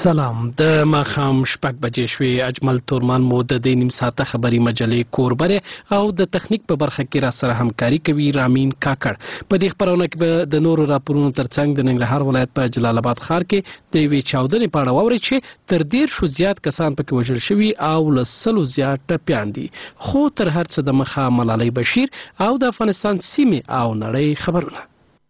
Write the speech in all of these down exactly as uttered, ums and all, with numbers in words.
سلام. د ماښام شپږ بجې شوې. اجمل تورمان مو د دې نیم ساعته خبري مجلې کوربره او د تخنیک په برخه کې را سره همکاري کوي رامین کاکړ. په دې خبرونه کې به د نورو راپورونو ترڅنګ د ننګرهار ولایت په جلال آباد ښار کې د یوې چاودنې په اړه واورئ چې تر دېرشو زیات کسان پکې وژل شوي او له سلو زیات ټپیان دي. خو تر هر څه د مخه ملالۍ بشیر او د افغانستان سیمې او نړۍ خبرونه.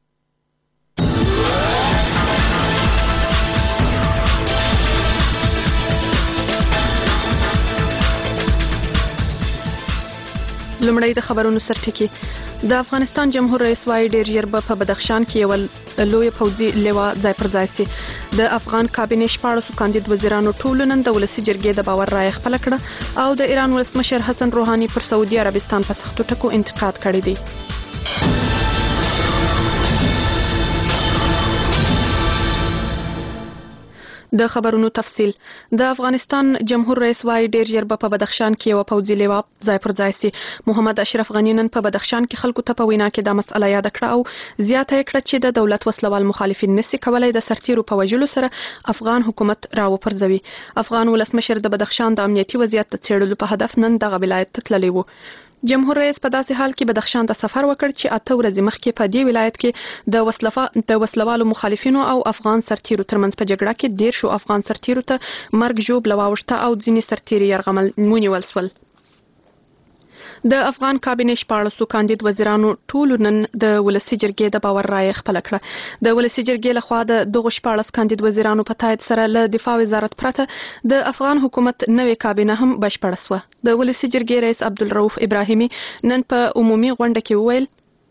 لومړی د خبرونو سرټکی. د افغانستان جمهور رئیس وايي ډیر ژر به په بدخشان کې یو لوی پوځي لیوا ځای پر ځای شي. د افغان کابینې شپاړسو کاندید وزیرانو ټول نن د ولسي جرګې د باور رایه خپله کړه او د ایران ولسمشر حسن روحاني پر سعودي عربستان په سختو ټکو انتقاد کړی دی. د خبرونو تفصیل. د افغانستان جمهور رئیس وايي ډیر ژر به په بدخشان کې یو پوځي لیوا ځای پر ځای شي. محمد اشرف غنی نن په بدخشان کې خلکو ته په وینا کې دا مسله یاد کړه او زیاته یې کړه چې د دولت وسلوال مخالفین نشي کولای د سرتیرو په وژلو سره افغان حکومت راوپرځوي. افغان ولسمشر د بدخشان د امنیتي وضعیت د څېړلو په هدف نن دغه ولایت ته تللی و. جمهور رئیس په داسې حال کې بدخشان ته سفر وکړ چې اته ورځې مخکې په دې ولایت کې د وسلفا د وسلوالو مخالفینو او افغان سرتیرو ترمنځ په جګړه کې دېرشو افغان سرتیرو ته مرګ ژوبله واوښته او ځینې سرتیري یرغمل ونیول شول. د افغان کابینې شپاړسو کاندید وزیرانو ټولو نن د ولسي جرګې د باور رایه خپله کړه. د ولسي جرګې لخوا د دغو شپاړس کاندید وزیرانو په تایید سره له دفاع وزارت پرته د افغان حکومت نوې کابینه هم بشپړه شوه. د ولسي جرګې رئیس عبدالرؤف ابراهیمي نن په عمومي غونډه کې وویل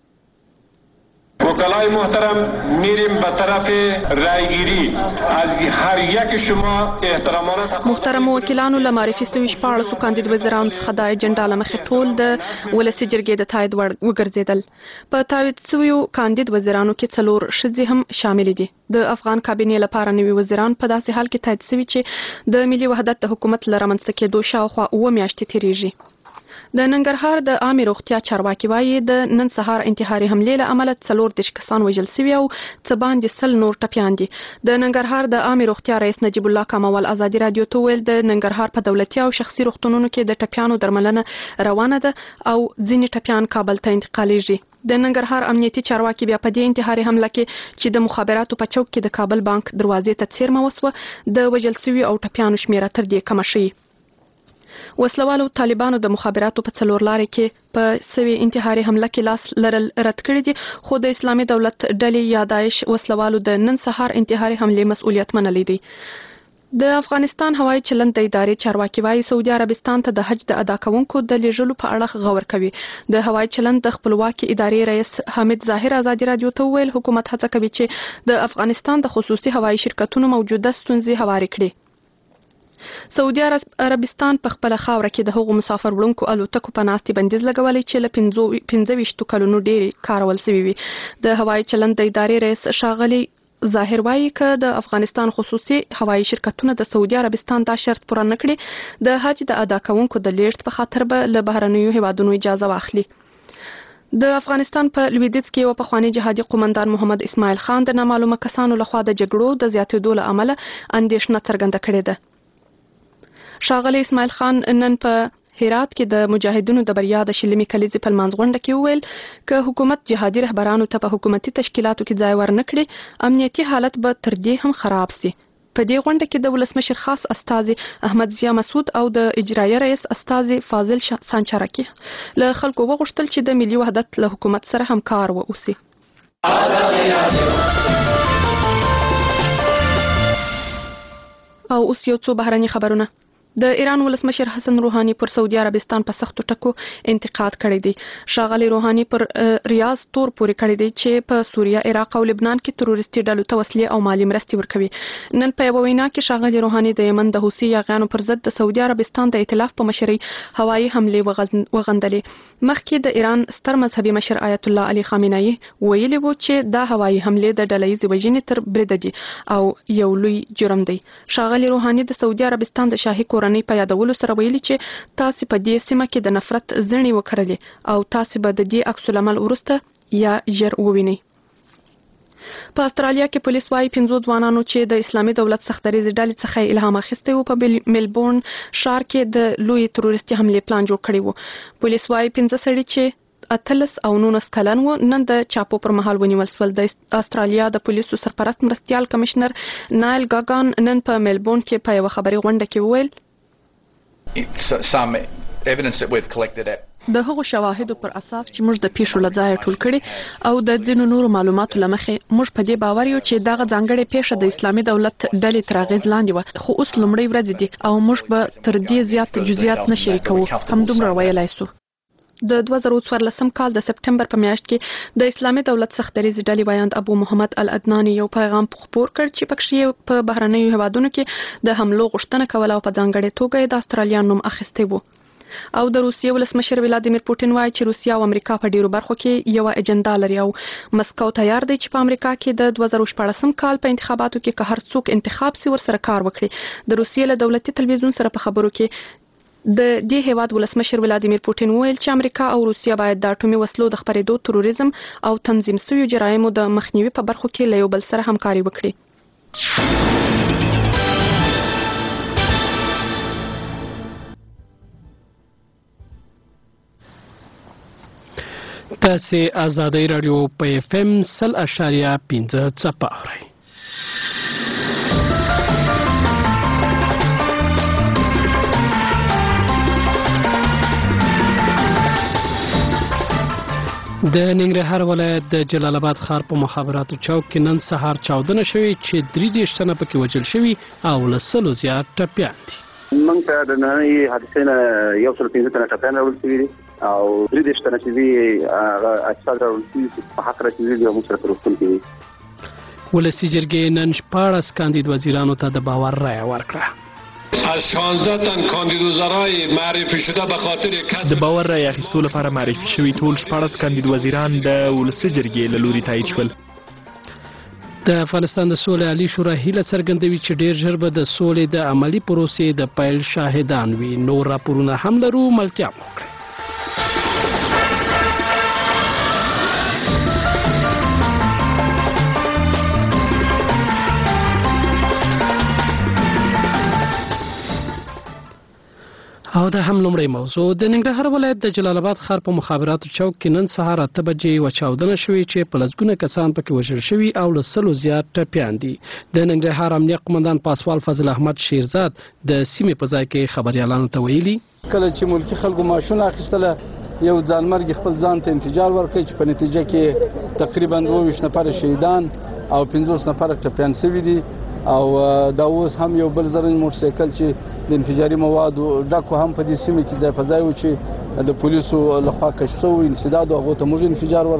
وکلای محترم میریم به طرف رایگیری از هر یک شما احترامانه. محترم وکیلانو له معرفي شوي شپاړسو کاندید وزیرانو څخه د اجنډا له مخې ټول د ولسي جرګې د تایید وړ وګرځېدل. په تایید شویو کاندید وزیرانو کې څلور ښځې هم شاملې دي. د افغان کابینې لپاره نوي وزیران په داسې حال کې تایید شوي چې د ملي وحدت د حکومت له رامنځته کېدو شاوخوا اوه میاشتې تېرېږي. د ننګرهار د عامې روغتیا چارواکي وایي د نن سهار انتحاري حملې له امله څلور دېرش کسان وژل شوي او څه باندې سل نور ټپیان دي. د ننګرهار د عامې روغتیا رئیس نجیب الله کاموال ازادي راډیو ته وویل د ننګرهار په دولتي او شخصي روغتونونو کې د ټپیانو درملنه روانه ده او ځینې ټپیان کابل ته انتقالیږي. د ننګرهار امنیتي چارواکي بیا په دې انتحاري حمله کې چې د مخابراتو په چوک کې د کابل بانک دروازې ته څیرمه وسوه د وژل شوي او ټپیانو شمیره تر دې کمه شوې. وسلوالو طالبانو د مخابراتو په څلور لارې کې په سوي انتحاري حمله کې لاس لرل رد کړی دي خو د اسلامي دولت ډلې یا داعش وسلوالو د نن سهار انتحاري حملې مسؤلیت منلی دی. د افغانستان هوایي چلند د ادارې چارواکي وایي سعودي عربستان ته د حج د ادا کوونکو د لیږلو په اړه غور کوي. د هوایي چلند د خپلواکي ادارې رئیس حامد ظاهر ازادي راډیو ته وویل حکومت هڅه کوي چې د افغانستان د خصوصي هوایي شرکتونو موجوده ستونزې هوارې کړي. سعودي عربستان په خپله خاوره کې د هغو مسافر وړونکو الوتکو په ناستې بندیز لګولی چې له پنځه ویشتو کلونو ډېرې کارول شوي وي. د هوایي چلند د ادارې رئیس ښاغلي ظاهر وایي که د افغانستان خصوصي هوایي شرکتونه د سعودي عربستان دا شرط پوره نه کړي د حج د ادا کوونکو د لیږد په خاطر به له بهرنیو هیوادونو اجازه واخلي. د افغانستان په لویدیځ کې یو پخوانی جهادي قومندان محمد اسماعیل خان د نامعلومه کسانو لخوا د جګړو د زیاتېدو له امله اندېښنه څرګنده کړې ده. ښاغلی اسماعیل خان نن په هرات کې د مجاهدینو د بریا د شلمې کلیزې په لمانځ غونډه کې وویل که حکومت جهادي رهبرانو ته په حکومتي تشکیلاتو کې ځای ورنه کړي امنیتي حالت به تر دې هم خراب شي. په دې غونډه کې د ولسمشر خاص استازي احمد ضیا مسعود او د اجرایه رئیس استازي فاضل سانچارکي له خلکو وغوښتل چې د ملي وحدت له حکومت سره همکار واوسي. او اوس یو څو بهرني خبرونه. د ایران ولسمشر حسن روحاني پر سعودي عربستان په سختو ټکو انتقاد کړی دی. ښاغلی روحاني پر ریاض تور پورې کړی دی چې په سوریه، عراق او لبنان کې تروریستي ډلو ته وسلې او مالي مرستې ورکوي. نن په یوه وینا کې ښاغلی روحاني د یمن د حوثي یاغیانو پر ضد د سعودي عربستان د ائتلاف په مشرۍ هوایي حملې وغندلې. مخکې د ایران ستر مذهبي مشر آیت الله علي خامنه‌ای ویلي و چې دا هوایي حملې د ډلهییزې وژنې تر بریده دي او یو لوی جرم دی. ښاغلی روحاني د سعودي عربستان د شاهي کورنۍ په یادولو سره ویلي چې تاسو په دې سیمه کې د نفرت زڼې وکړلې او تاسو به د دې عکس العمل وروسته یا ژر ووینئ. په استرالیا کې پولیس وايي پنځو ځوانانو چې د اسلامي دولت سختدریزې ډلې څخه الهام اخیستی و په ملبورن ښار کې د لوی تروریستي حملې پلان جوړ کړی و. پولیس وايي پنځه سړي چې اتلس او نولس کلن و نن د چاپو پر مهال ونیول شول. د استرالیا د پولیسو سرپرست مرستیال کمشنر نایل ګاګان نن په ملبورن کې په یوه خبري غونډه کې وویل some evidence that we've collected at د هغو شواهدو پر اساس چې موږ د پیښو لځای ټول کړي او د ځینو نورو معلوماتو لمخې موږ په دې باور یو چې دغه ځانګړې پیښه د اسلامي دولت ډلې تر اغیز لاندې و، خو اوس لومړی ورځ دي او موږ به تر دې زیات جزئیات نه شریکوو، همدومره ویلای سو. د دوه زره څوارلسم کال د سپټمبر په میاشت کې د اسلامي دولت سختدریزې ډلې وایاند ابو محمد العدناني یو پیغام خپور کړ چې پکې په بهرنیو هیوادونو کې د حملو غوښتنه کوله او په ځانګړې توګه د استرالیا نوم اخیستی و. او د روسیې ولسمشر ولادیمیر پوټین وایي چې روسیا او امریکا په ډیرو برخو کې یو اجنډا لري او مسکو تیار دی چې په امریکا کې د دوه زره شپاړسم کال په انتخاباتو کې که هر څوک انتخاب سي ورسره کار وکړي. د روسیې له دولتي تلویزیون سره په خبرو کې د دې هیواد ولسمشر ولادیمیر پوټین وویل چې امریکا او روسیا باید د اټومي وسلو د خپرېدو، تروریزم او تنظیم شویو جرایمو د مخنیوي په برخو کې له یو بل سره همکاري وکړي. تاسې آزادۍ راډیو په اف ام سل اشاریه پنځه څپه اورئ. د ننګرهار ولایت د جلال آباد ښار په مخابراتو چوک کې نن سهار چاودنه شوې چې درې دېرش تنه پکې وژل شوي او له سلو زیات ټپیان دي. موږ ته د نړۍ حادثې نه یو سل پنځه تنه ټپیان راوړل شوي دي او درې دېرش تنه چې دي هغه اجساد راوړل شوي چې په حق رسېدلي دي او موږ سره په روغتون کې دي. ولسي جرګې نن شپاړس کاندید وزیرانو ته د باور رایه ورکړه. از شانزده تن کاندید وزرای معرفی شده به خاطر کسب د باور رایه اخیستو لپاره معرفي شوي ټول شپاړس کاندید وزیران د ولسي جرګې له لوري تایید شول. د افغانستان د سولې عالی شورا هیله څرګندوي چې ډیر ژر به د سولې د عملی پروسې د پیل شاهدان وي. نور راپورونه هم لرو، ملتیا مو کړئ. او دا هم لومړی موضوع. د ننګرهار ولایت د جلال آباد ښار په مخابراتو چوک کې نن سهار اته بجې یوه چاودنه شوې چې په لسګونه کسان پکې وژل شوي او له سلو زیات ټپیان دي. د ننګرهار امنیه قمندان پاسوال فضل احمد شیرزاد د سیمې په ځای کې خبریالانو ته ویلي کله چې ملکي خلکو ماشونه اخیستله یو ځانمرګي خپل ځان ته انفجار ورکړي چې په نتیجه کې تقریبا دوه ویشت نفره شهیدان او پنځوس نفره ټپیان شوي دي او دا اوس هم یو بل زرنج موټرسایکل چې د انفجاري موادو ډکو هم په دې سیمه کې ځای په ځای و چې د پولیسو لخوا کشف شوی انسداد او هغو ته موږ انفجار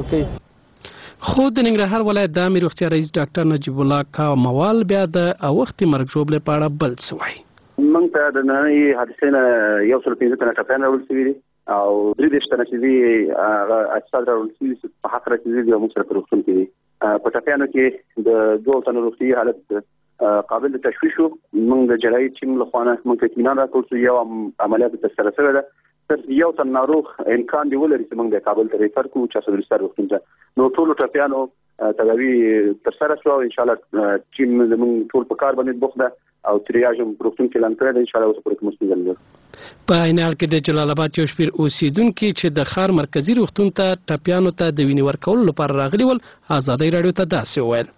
ورکړي. خو د ننګرهار ولایت د عامې روغتیا رئیس ډاکټر نجیب الله کاموال بیا د اوښتي مرګ ژوبلې په اړه بل څه وایي. موږ ته د نړۍ حادثې نه یو سل پنځه تنه ټپیان راوړل شوي دي او درې دېرش تنه چې دي هغه اجساد راوړل شوي چې په حق رسېدلي دي او موږ سره په روغتون کې دي. په ټپیانو کې د دوو تنو روغتیایي حالت قابل تشویش وو. موږ د جراحي ټیم له خوا نه موږ ته اطمینان راکړل شو یو عملیات ترسره شوی ده. تر یو تن ناروغ امکان دی ولري چې موږ د کابل ته ریفر کړو چې اسدالله روغتون ته. نو ټولو ټپیانو تداوي ترسره شو او انشاءالله ټیم زموږ ټول په کار باندې بوخت ده او تریاژ هم روغتون کې اعلان کړی دی. انشاءالله اوس پورې کوم ستونزه نه ده. په عین حال کې د جلال آباد یو شمېر اوسیدونکي چې د ښار مرکزي روغتون ته ټپیانو ته د وینې ورکولو لپاره راغلي ول ازادۍ راډیو ته داسې وویل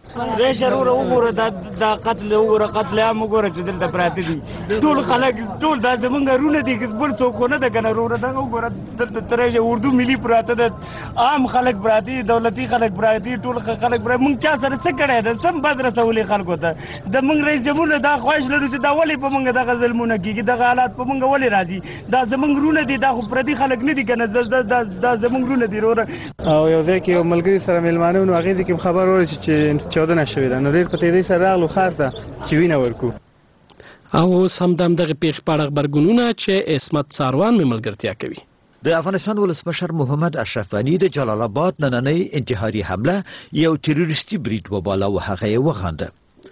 ریشر وګوره دا قتل وګوره قتل عام وګوره چې دلته پراته دي ټول خلک ټول دا زمونږ رونه دي بل څوک نه ده کنه رونه دا وګوره دلته ترې اردو ملي پراته ده عام خلک پراته دولتي خلک پراته ټول خلک پراته. مونږ چا سره څه کړی ده سم بد رسولې خلکو ته د مونږ رئیس جمهور دا خواهش لرو چې دا ولې په مونږ دغه ظلمونه کېږي دغه حالات په مونږ ولې راځي. دا زمونږ رونه دي دا خو پردي خلک نه دي کنه دا زمونږ رونه دي وروره. او یو ځای کې یو ملګري سره میلمانه نو هغې کې خبر ورسېد چې چاودنه شوې ده نو ډېر په تیزۍ سره راغلو ښار ته چې وینه ورکړو. او اوس هم د همدغې پېښې په اړه غبرګونونه چې عصمت ساروان مې ملګرتیا کوي. د افغانستان ولسمشر محمد اشرف غني د جلال آباد نننۍ انتحاري حمله یو تروریستي برید وباله او هغه یې وغنده.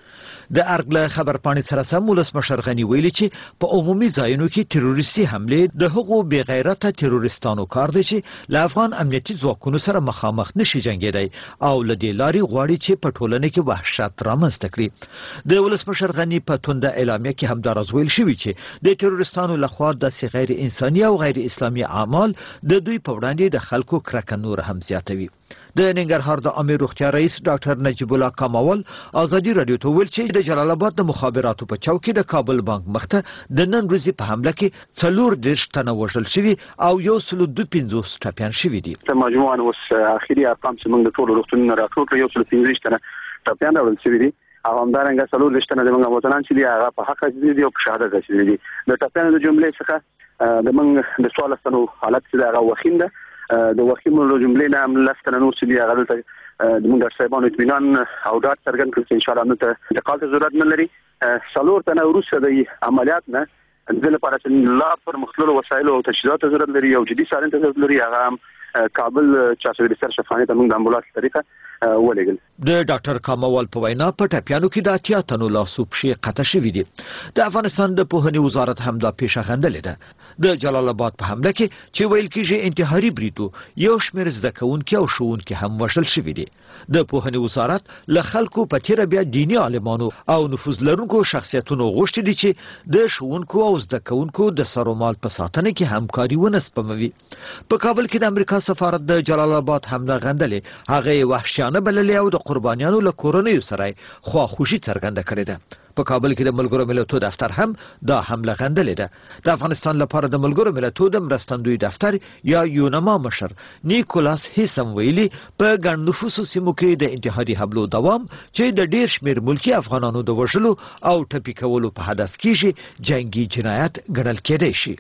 د ارګ له خبرپاڼې سره سم ولسمشر غني ویلي چې په عمومي ځایونو کې تروریستي حملې د هغو بې غیرته تروریستانو کار دی چې له افغان امنیتي ځواکونو سره مخامخ نشي جنګېدی او له دې لارې غواړي چې په ټولنه کې وحشت رامنځته کړي. د ولسمشر غني په تونده اعلامیه کې همداراز ویل شوي چې د تروریستانو لخوا داسې غیر انساني او غیر اسلامي اعمال د دوی په وړاندې د خلکو کرکه نور هم زیاتوي. د ننګرهار د عامه روغتیا رئیس ډاکټر نجیب الله کمال ازادي رادیو ته ویل چې د جلال آباد د مخابراتو په چوک کې د کابل بانک مخته د نن ورځې په حمله کې څلور دېرش تنه وژل شوي او یو سل دوه پنځوس ټپیان شوي دي. مجموعاً اوس اخري ارقام چې موږ د ټولو روغتونونو راټول کړو یو سل پنځه تنه ټپیان راوړل شوي دي او همدارنګه څلور دېرش تنه زموږ وطنان چې دي هغه په حق دي او په شهادت رسېدلي دي. د ټپیانو د جملې څخه د موږ د څوارلس تنو حالت چې هغه وخیم ده د وخیمو له جملې نه هم لس تنه نور چې دي هغه دلته د موږ ډاکټر صاحبانو اطمینان او ډاډ څرګند کړ چې انشاءالله موږ ته انتقال ته ضرورت نه لري. څلور تنه وروسته د عملیات نه د دې لپاره چې لا پرمختللو وسایلو او تجهیزاتو ضرورت لري او جدي څارنې ته ضرورت لري هغه هم کابل چارسو بستر شفاخانې ته موږ د امبولانس طریقه ولېږل. د ډاکټر کاموال په وینا په ټپیانو کې د اتیا تنو لاسو پښې قطع شوي دي. د افغانستان د پوهنې وزارت هم دا پیښه غندلې ده. د جلال آباد په حمله کې چې ویل کېږي انتحاري بریدو یو شمېر زده کوونکي او ښوونکي هم وژل شوي دي. د پوهنې وزارت له خلکو په تیره بیا دیني عالمانو او نفوذ لرونکو شخصیتونو غوښتي دي چې د ښوونکو او زده کوونکو د سرومال په ساتنه کې همکاري ونه سپموي. په کابل کې د امریکا سفارت د جلال آباد حمله غندلې هغه وحشیانه بللې او د قربانیانو له کورنیو سره خواخوږي څرګنده کړې ده. په کابل کې د ملګرو ملتونو دفتر هم دا حمله غندلې ده. د افغانستان لپاره د ملګرو ملتونو د مرستندوی دفتر یا یونما مشر نیکولاس هیسم ویلي په ګڼ نفوسو سیمو کې د انتحاري حملو دوام چې د ډیر شمیر ملکی افغانانو د وژلو او ټپي کولو په هدف کېږي جنگي جنایت ګڼل کېدای شي.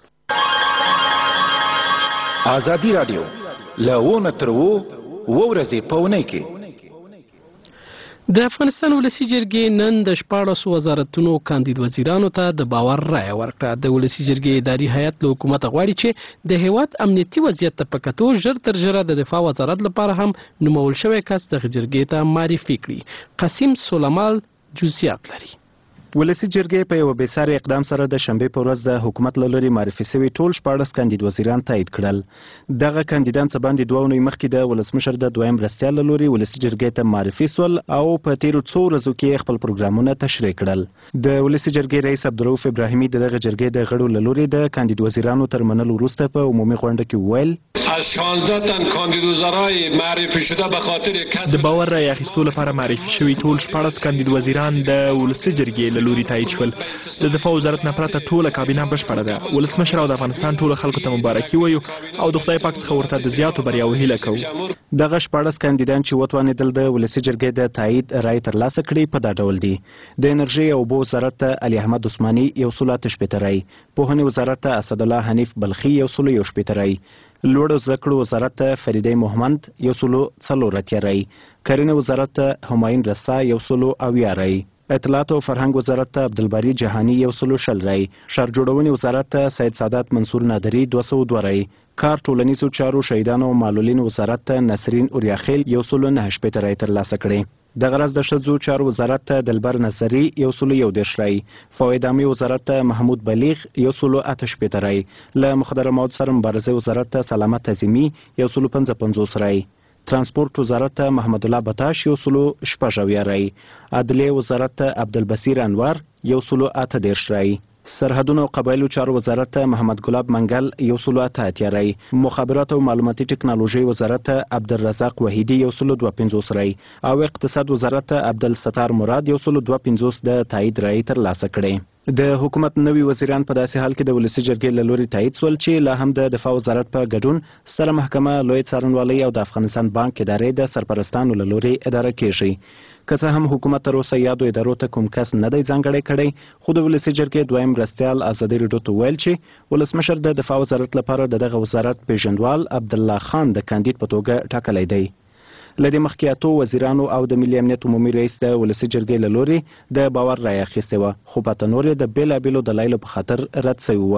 ازادي رادیو له تر و ورځې په اونۍ کې د افغانستان ولسی جرګې نن د شپاړسو وزارتونو کاندید وزیرانو ته د باور رایه ورکړه. د ولسی جرګې اداري هیئت له حکومت غواړي چې د هیواد امنیتي وضعیت ته په کتو ژر تر ژره د دفاع وزارت لپاره هم نومول شوی کس د جرګې ته معرفي کړي. قاسم سولمال جزئیات لري. ولسی جرګې په یو بېساري اقدام سره د شنبې په ورځ د حکومت له لوري معرفي شوي ټول شپاړس کاندید وزیران تایید کړل. دغه کاندیدان څه باندې دوه اونۍ مخکې د ولسمشر د دویم مرستیال له لوري ولسی جرګې ته معرفي سول او په تیرو څو ورځو کې خپل پروګرامونه تشریح کړل. د ولسی جرګې رئیس عبدالرؤف ابراهیمي د دغه جرګې د غړو له لوري د کاندید وزیرانو تر منلو وروسته په عمومي غونډه کې وویل از شانزده تن کاندید وزرای معرفي شده به خاطر کسب د باور رای اخیستو لپاره معرفي شوي ټول شپاړس کاندید وزیران د ولسی جرګې له لوري تایید شول. د دفاع وزارت نه پرته ټوله کابینه بشپړه ده. ولسمشر او د افغانستان ټولو خلکو ته مبارکي وایو او د خدای پاک څخه ورته د زیاتو بریاوو هیله کوو. دغه شپاړس کاندیدان چې وتوانېدل د ولسی جرګې د تایید رای ترلاسه کړي په دا ډول دي: د انرژي او اوبو وزارت ته علي احمد عثماني یو سل اته شپېته رای، پوهنې وزارت ته اسدالله حنیف بلخي یو سل یو شپېته رای، لوړو زده کړو وزارت ته فریدې محمد یو سل څلور اتیا رای، کرنې وزارت ته همایون رسا یو سل اویا رای، اطلاعات او فرهنګ وزارت ته عبدالباری جهانی یو سل شل رای، ښار جوړونې وزارت ته سید سادات منصور نادری دوه سوه دوه رای، کار ټولنیزو چارو شهیدانو او معلولینو وزارت ته نسرین اوریاخیل یو سل نهه شپېته رای ترلاسه کړي. دغه راز د ښځو چارو وزارت ته دلبر نصري یو سل یو دېرش رای، فواید عامې وزارت ته محمود بلیغ یو سل اته شپېته رای، له مخدره مواد سره مبارزې وزارت ته سلامت عظیمي یو سل پنځه پنځوس رای، ترانسپورت وزارت ته محمد الله بتاش یو سل شپږ اویا رای، عدلیې وزارت ته عبدالبصیر انور یو سل اته دېرش رای، سرحدونو او قبایلو چارو وزارت ته محمد ګلاب منګل یو سل اته اتیا رای، مخابرات او معلوماتي ټکنالوژي وزارت ته عبدالرزاق وحیدي یو سل دوه پنځوس رای او اقتصاد وزارت ته عبدالستار مراد یو سل دوه پنځوس د تایید رای ترلاسه کړي. د حکومت نوي وزیران په داسې حال کې د ولسی جرګې له لوري تایید سول چې لا هم د دفاع وزارت په ګډون ستره محکمه، لوی څارنوالۍ او د افغانستان بانک ادارې د سرپرستانو له لوري اداره کیږي. که څه هم حکومت تر اوسه یادو ادارو ته کوم کس نه دی ځانګړی کړی، خو د ولسی جرګې دویم مرستیال ازادي راډیو ته ویل چې ولسمشر د دفاع وزارت لپاره د دغه وزارت پیژندوال عبدالله خان د کاندید په توګه ټاکلی دی. له دې مخکې اتو وزیرانو او د ملي امنیت عمومي رئیس د ولسی جرګې له لوري د باور رایه اخیستې وه، خو پاته نور یې د بېلابېلو دلایلو په خاطر رد سوي وه.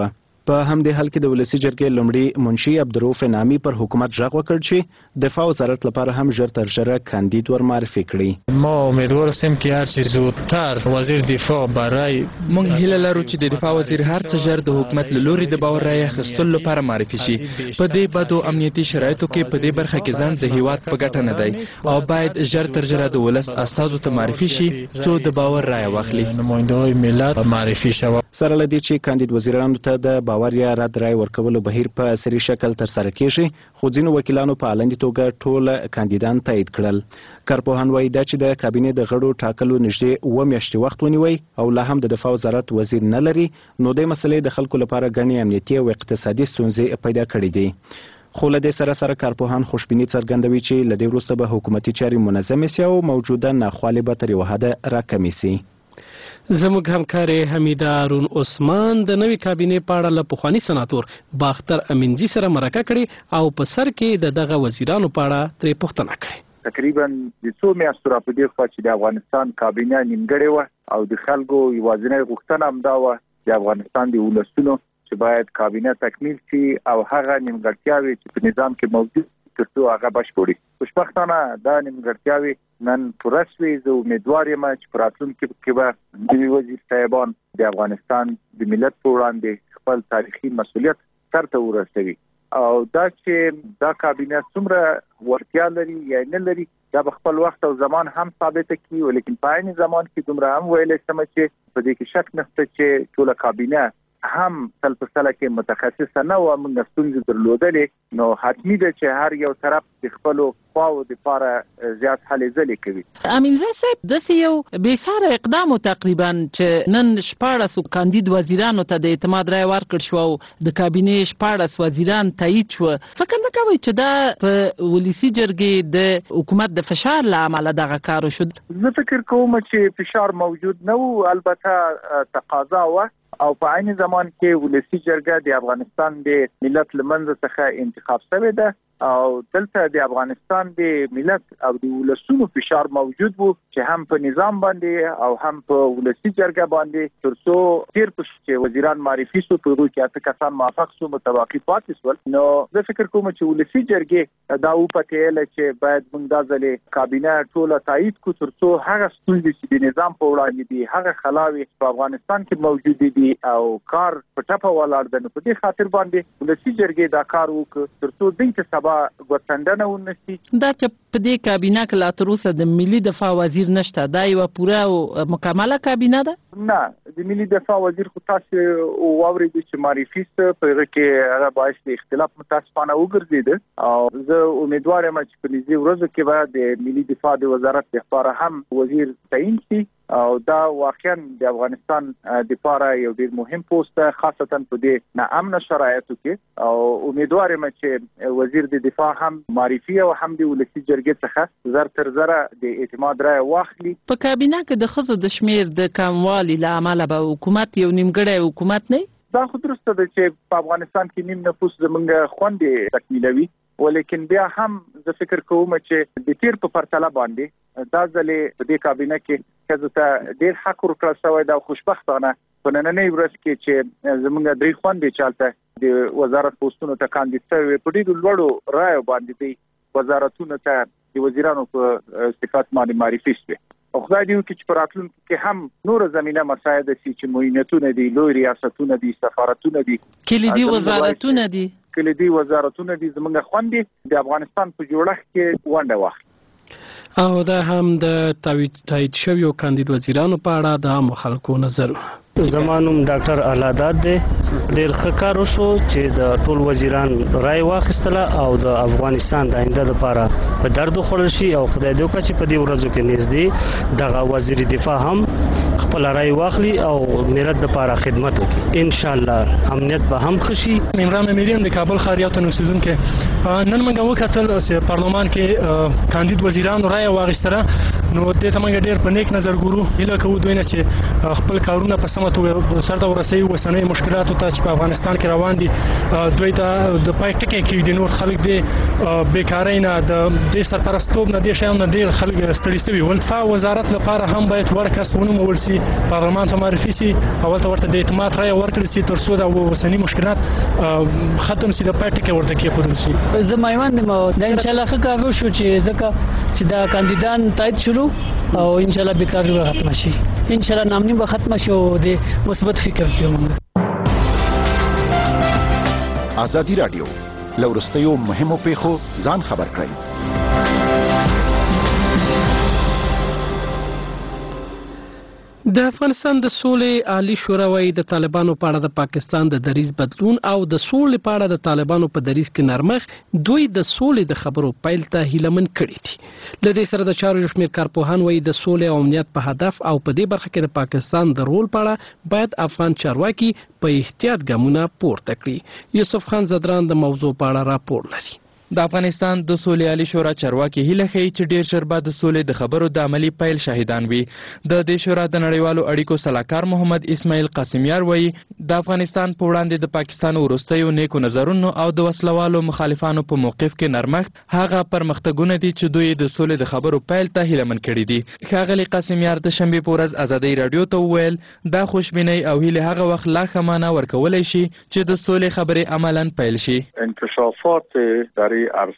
په همدې حال کې د ولسی جرګې لومړي منشي عبدالرؤف نامی پر حکومت ژغ وکړ چې دفاع وزارت لپاره هم ژر تر ژره کاندید ور معرفي کړي. ما امیدوار هستیم که هر چه زودتر وزیر دفاع برای موږ هیله لرو چې د دفاع وزیر هر څه ژر د حکومت له لوري د باور رایې اخیستلو لپاره معرفي شي. په دې بدو امنیتي شرایطو کې په دې برخه کې ځنډ د هیواد په ګټه نه دی او باید ژر تر ژره د ولس استازو ته معرفي شي څو د باور رایه واخلي. نماینده‌های ملت معرفي شوه. سره له دې چې کاندید وزیرانو ته د باور یا رد رای ورکولو بهیر په سري شکل ترسره کیږي، خو ځینو وکیلانو په علني توګه ټول کاندیدان تایید کړل. کارپوهان وایي دا چې د کابینې د غړو ټاکلو نږدې اوه میاشتې وخت ونیوي او لا هم د دفاع وزارت وزیر نه لري، نو د مسلې د خلکو لپاره ګڼې امنیتي او اقتصادي ستونزې پیدا کړې دي. خو له دې سره سره کارپوهان خوشبیني څرګندوي چې له دې وروسته به حکومتي چارې منظمې سي او موجوده ناخوالې به تر یوه حده راکمې سي. زموږ همکار حمیده هارون عثمان د نوې کابینې په اړه له پخواني سناتور باختر امینځي سره مرکه کړې او په سر کې د دغه وزیرانو په اړه ترې پوښتنه کړې. تقریبا د څو میاشتو را په دې خوا چې د افغانستان کابینه نیمګړې وه او د خلکو یوازینۍ غوښتنه همدا وه د افغانستان د ولسونو چې باید کابینه تکمیل شي او هغه نیمګړتیاوې چې په نظام کې موجود تر څو هغه بشپړي. خوشبختانه دا نیمګړتیاوې نن پوره شوې. زه امیدوار یم چې په راتلونکي کې به نوي وزیر صاحبان د افغانستان د ملت په وړاندې خپل تاریخي مسؤلیت سرته ورسوي او دا چې دا کابینه څومره وړتیا لري یا نه لري دا به خپل وخت او زمان هم ثابته کړي، ولیکن په عین زمان کې دومره هم ویلی شم چې په دې کې شک نشته چې ټوله کابینه هم سل په سله کې متخصصه نه وه، موږ ستونزې درلودلې، نو حتمي ده چې هر یو طرف د خپلو خواو دپاره زیات هلې ځلې کوي. امینځي صاحب داسې یو بېساره اقدام و تقریبا چې نن شپاړسو کاندید وزیرانو ته د اعتماد رایه ورکړل شوه او د کابینې شپاړس وزیران تایید شوه. فکر نه کوئ چې دا په ولسي جرګې د حکومت د فشار له امله دغه کار وشو؟ زه فکر کوم چې فشار موجود نه و، البته تقاضا وه او په عین زمان کې ولسي جرګه د افغانستان د ملت له منځه څخه انتخاب شوې ده او دلته د افغانستان د ملت او د ولسونو فشار موجود وو چې هم په نظام باندې او هم په ولسي جرګه باندې تر څو تیر پس چې وزیران معرفي شو په هغه کې اته کسان موافق شو متوافق پاتې شول. نو زه فکر کوم چې ولسي جرګه دا وپتېل چې باید موږ د ځلې کابینه ټوله تایید کو تر څو هغه ستونزې چې د نظام په وړاندې دي هغه خلاوي په افغانستان کې موجود دي او کار په ټپه ولاړ ده. نو په دې خاطر باندې ولسي جرګه دا کار وکړ تر څو دوی ته سبا ګوتندنه ونشي. دا چې په دې کابینه کې لا تر اوسه د ملي دفاع وزیر نشته، دا یو پوره او مکمله کابینه ده؟ نه، د ملي دفاع وزیر خو تاسو واورئ چې معرفي ست په هغه کې هغه باعث د اختلاف متاسفانه وګرځید او زه امیدوار یم چې په دې ورځو کې به د ملي دفاع د وزارت لپاره هم وزیر تعیین شي او دا واقعا د افغانستان د لپاره یو ډیر مهم پوسټ ده، خاصتا په دې ناامن شرایطو کې او امیدوار یم چې وزیر د دفاع هم معرفي او هم د ولسي جرګې څخه زر تر زره د اعتماد رایه واخلي. په کابینه کې د ښځو د شمیر د کموالي له امله به حکومت یو نیمګړی حکومت نه؟ دا خو درسته ده چې په افغانستان کې نیم نفوس زمونږ خوندې تکمیلوي، ولیکن بیا هم زه فکر کوم چې د تیر په پرتله باندې دا ځلې په دې کابینه کې ښځو ته ډېر حق ورکړل شوی ده او خوشبختانه په نننۍ ورځ کې چې زمونږ درې خوندې چالته د وزارت پوسټونو ته کاندید شوي په ډېرو لوړو رایو باندې دی وزارتونو ته د وزیرانو په صفت باندې معرفي شوي او خدای دې وکړي چې په راتلونکي کې هم نوره زمینه مساعده شي چې معینتونه دي، لوی ریاستونه دي، سفارتونه دي، کلیدي وزارتونه دي کلیدي وزارتونه دي زمونږ خوندې د افغانستان په جوړښت کې ونډه واخلي. او دا هم د تایید شویو کاندید وزیرانو په اړه د عامو خلکو نظر. زمانوم ډاکټر علاداد دی، ډېر ښه کار وشو چې د ټول وزیران رای واخیستله او د افغانستان د آینده لپاره په درد وخوړل شي او خدای دې وکړي چې په دې ورځو کې نږدې دغه وزیر دفاع هم خپل رای واخلي او ملت لپاره خدمت وکړي. ان شاء الله امنیت به هم ښه شي. عمران امیریان د کابل ښار یو تن اوسیدونکی، نن موږ وکتل چې پارلمان کې کاندید وزیرانو رای واخیستله نو دې ته موږ ډېر په نیک نظر ګورو. هیله کوو دوی نه چې خپل کارونه په سمه توګه سرته ورسوي. اوسنۍ مشکلاتو ته چې په افغانستان کې روان دي دوی ته د پای ټکی کېږدي. نور خلک د بیکارۍ نه د دې سرپرستوب نه دې شیانو نه ډېر خلک ستړي سوي ول. دفاع وزارت لپاره هم باید وړ کس ونومول سي، پارلمان ته معرفي سي، اول ته ورته د اعتماد رایه ورکړل سي تر څو د اوسني مشکلات ختم سي، د پای ټکی ورته کېښودل سي. زه مایوان یم او دا انشاءالله ښه کار وشو چې ځکه چې دا کاندیدان تایید شولو او انشاءالله بیکاري به ختمه شي، انشاءالله نامني به ختمه شي او د مثبت فکر کوو. ازادي رادیو لورستیو مهمو پیښو ځان خبر کړئ. د افغانستان د سولې عالی شورا وايي د طالبانو په اړه د پاکستان د دریځ بدلون او د سولې په اړه د طالبانو په دریځ کې نرمښت دوی د سولې د خبرو پیل ته هیلمن کړي دي. له دې سره د چارو شمیر کارپوهان وايي د سولې او امنیت په هدف او په دې برخه کې د پاکستان د رول په اړه باید افغان چارواکي په احتیاط ګامونه پورته کړي. یوسف خان زدران د موضوع په اړه راپور لري. د افغانستان د سولې عالی شورا چارواکي هیله ښیي چې ډیر ژر به د سولې د خبرو د عملی پیل شاهدان وي. د دې شورا د نړیوالو اړیکو سلاکار محمد اسماعیل قاسمیار وایي د افغانستان په وړاندې د پاکستان وروستیو نیکو نظرونو او د وسلوالو مخالفانو په موقف کې نرمښت هغه پرمختګونه دي چې دوی د سولې د خبرو پیل ته هیلمن کړي دي. ښاغلي قاسمیار د شنبې په ورځ ازادۍ رادیو ته وویل دا خوشبینۍ او هیله هغه وخت لا ښه معنا ورکولی شي چې د سولې خبرې عملاً پیل شي. انکشافات در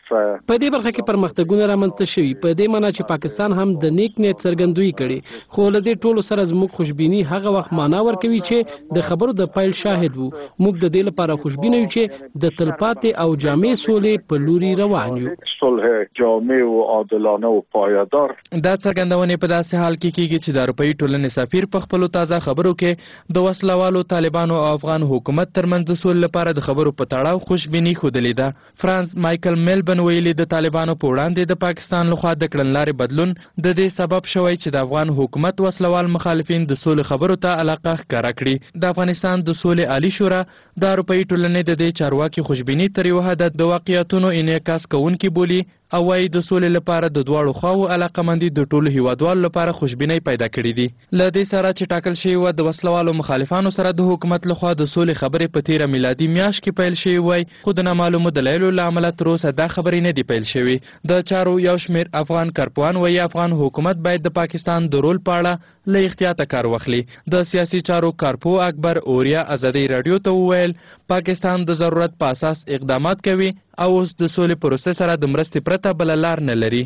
په دې برخه کې پرمختګونه رامنځته شوي، په دې معنی چې پاکستان هم د نیک نیت څرګندوي کړي، خو له دې ټولو سره زموږ خوشبیني هغه وخت معنا ورکوي چې د خبرو د پیل شاهد وو. موږ د دې لپاره خوشبینه یو چې د تلپاتې او جامع سولې په لوري روان یو. صلح جامع او عادلانه او پایدار. دا څرګندونې په داسې حال کې کیږي چې د اروپאי ټولنې سفیر په خپل تازه خبرو کې د وسلوالو طالبانو او افغان حکومت ترمنځ د سولې لپاره د خبرو په تړاو خوشبیني ښودلې ده. فرانس مایکل میلبن ویلي د طالبانو په وړاندې د پاکستان لخوا د کړنلارې بدلون د دې سبب شوی چې د افغان حکومت وسلوال مخالفین د سولې خبرو ته علاقه ښکاره کړي. د افغانستان د سولې عالی شورا د اروپאי ټولنې د دې چارواکي خوشبیني تر یو حده د واقعیتونو انعکاس کوونکي بولي او وايي د سولې لپاره د دواړو خواو علاقمندي د ټولو هیوادوالو لپاره خوشبینۍ پیدا کړې دي. له دې سره چې ټاکل شوی و د وسلوالو مخالفانو سره د حکومت لخوا د سولې خبرې په تیره میلادي میاشت کې پیل شوی وای، خو د نامعلومو دلایلو له امله تر اوسه دا خبرې نه دي پیل شوي. د چارو یو شمیر افغان کارپوهان وایي افغان حکومت باید د پاکستان د رول په اړه له احتیاطه کار واخلي. د سیاسي چارو کارپوه اکبر اوریا ازادۍ رادیو ته وویل پاکستان د ضرورت په اساس اقدامات کوي او اوس د سولې پروسې سره د مرستې پرته بل لار نه لري.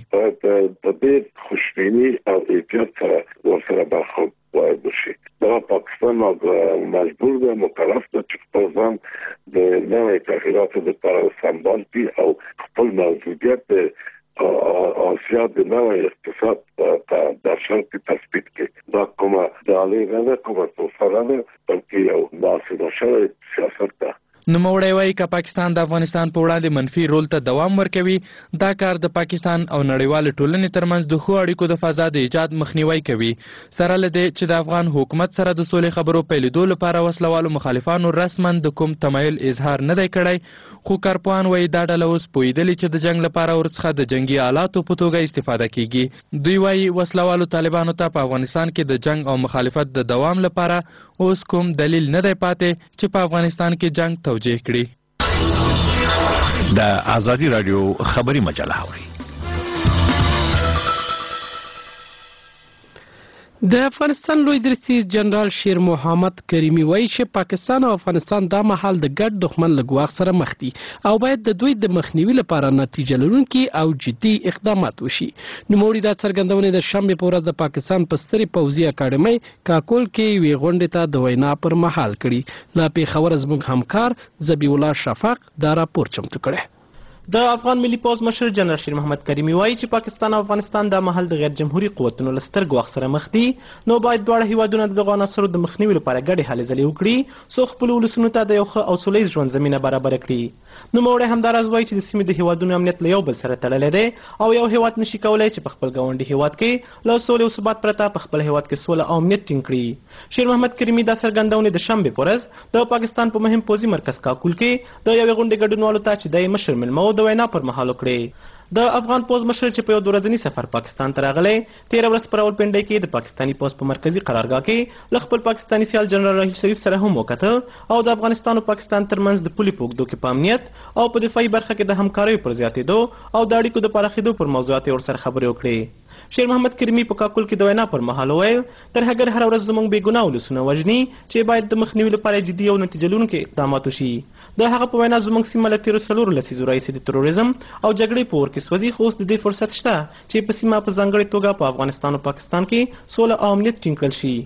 په دې خوشبیني او احتیاط سره ورسره برخورد باید وشي. دا پاکستان مجبور ده، مکلف ده چې خپل ځان د نوې تغییراتو لپاره سمبال کړي او خپل موجودیت د آسیا د نوې اقتصاد په در شرط کې تثبیت کړي. دا کومه ډالۍ نه ده، کومه توفه نه ده، بلکې یو ناسمه شوی سیاست ده. نوموړی وایي که پاکستان د افغانستان په وړاندې منفي رول ته دوام ورکوي دا کار د پاکستان او نړیوال ټولنې ترمنځ د ښو اړیکو د فضا د ایجاد مخنیوي کوي. سره له دې چې د افغان حکومت سره د سولې خبرو پیلېدو لپاره وسلوالو مخالفانو رسما د کوم تمایل اظهار نه دی کړی، خو کارپوهان وایي دا ډله اوس پوهېدلې چې د جنګ لپاره ورڅخه د جنګي آلاتو په توګه استفاده کیږي. دوی وایي وسلوالو طالبانو ته په افغانستان کې د جنګ او مخالفت د دوام لپاره اوس کوم دلیل نه دی پاتې چې په افغانستان کې جنگ توجیه کړي. د ازادي رادیو خبري مجله اوري. د افغانستان لوی درستیز جنرال شیر محمد کریمی وایي چې پاکستان او افغانستان دا مهال د ګډ دښمن له ګواښ سره مخ دي او باید د دوی د مخنیوي لپاره نتیجه لرونکي او جدي اقدامات وشي. نوموړي دا څرګندونې د شنبې په ورځ د پاکستان په سترې پوځي اکاډمۍ کاکول کې یوې غونډې ته د وینا پر مهال کړي. له پېښوره زموږ همکار ذبیح الله شفاق دا راپور چمتو کړی. د افغان ملي پوځ مشر جنرال شیر محمد کریمی وایي چې پاکستان او افغانستان د مهال د غیر جمهوري قوتونو له ستر ګواښ سره مخ دي، نو باید دواړه هیوادونه د دغو عناصرو د مخنیوي لپاره ګډې هلې ځلې وکړي څو خپلو ولسونو ته د یو ښه او سوله ییز ژوند زمینه برابره کړي. نوموړی همداراز وایي چې د سیمې د هیوادونو امنیت له یو بل سره تړلی دی او یو هیواد نشي کولی چې په خپل ګاونډي هیواد کې له سولې او ثبات پرته په خپل هیواد کې سوله او امنیت ټینګ کړي. شیر محمد کریمی دا څرګندونې د شنبې په ورځ د پاکستان په مهم پوځي مرکز کاکول کې د یوې غونډې ګډونوالو ته چې د یې مشر مېلمه و د وینا پر مهال کړې. د افغان پوز مشر چې په یو ورځني سفر پاکستان ته راغلی تېره ورځ په راولپنډۍ کې د پاکستاني پوز په مرکزي قرارګاه کې له خپل پاکستاني سیال جنرال راحیل شریف سره هم وکتل او د افغانستان او پاکستان ترمنځ د پولې په اوږدو کې په امنیت او په دفاعي برخه کې د همکاریو پر زیاتېدو او د اړیکو د پراخېدو پر موضوعاتو یې ورسره خبرې وکړې. شیر محمد کریمي په کاکل کې د وینا پر مهال وویل تر هغه هره ورځ زموږ بې ګناه ولسونه وژني چې باید د مخنیوي لپاره جدي او نتیجه لرونکي اقدامات وشي. د هغه په وینا زموږ سیمه له تېرو څلورو لسیزو راهیسې د تروریزم او جګړې په اور کې سوځي، خو اوس د دې فرصت شته چې په سیمه په ځانګړې توګه په افغانستان او پاکستان کې سوله او امنیت ټینګ کړل شي.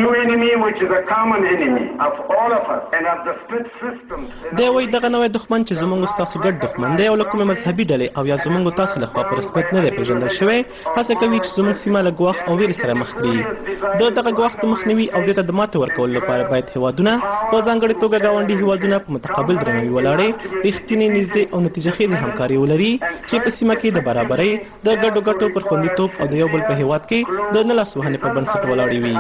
دی وایي دغه نوی دښمن چې زموږ ستاسو ګډ دښمن دی او له کومې مذهبي ډلې او یا زموږ تاسو لخوا په رسمیت نه دی پېژندل شوی، هڅه کوي چې زموږ سیمه له ګواښ او ویرې سره مخ کړي. د دغه ګواښ د مخنیوي او دې ته د ماتې ورکولو لپاره باید هیوادونه په ځانګړې توګه ګاونډي هیوادونه په متقابل درناوي ولاړې رښتینې نږدې او نتیجه خیزې همکاري ولري چې په سیمه کې د برابرۍ د ګډو ګټو پر خوندیتوب او د یو بل په هیواد کې د نه لاسوهنې پر بنسټ ولاړې وي.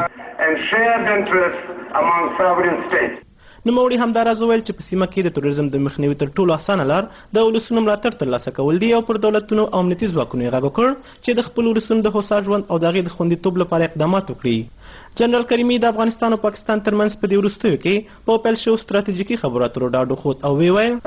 نوموړي همداراز وویل چې په سیمه کې د تروریزم د مخنیوي تر ټولو اسانه لار د ولسونو ملاتړ ترلاسه کول دي او پر دولتونو او امنیتي ځواکونو یې غږ وکړ چې د خپلو ولسونو د هوسا ژوند او د هغې د خوندیتوب لپاره اقدامات وکړي. جنرال کریمي د افغانستان او پاکستان ترمنځ په دې وروستیو کې په پیل شوو ستراتیژیکي خبرو اترو ډاډ وښود او ویې ویل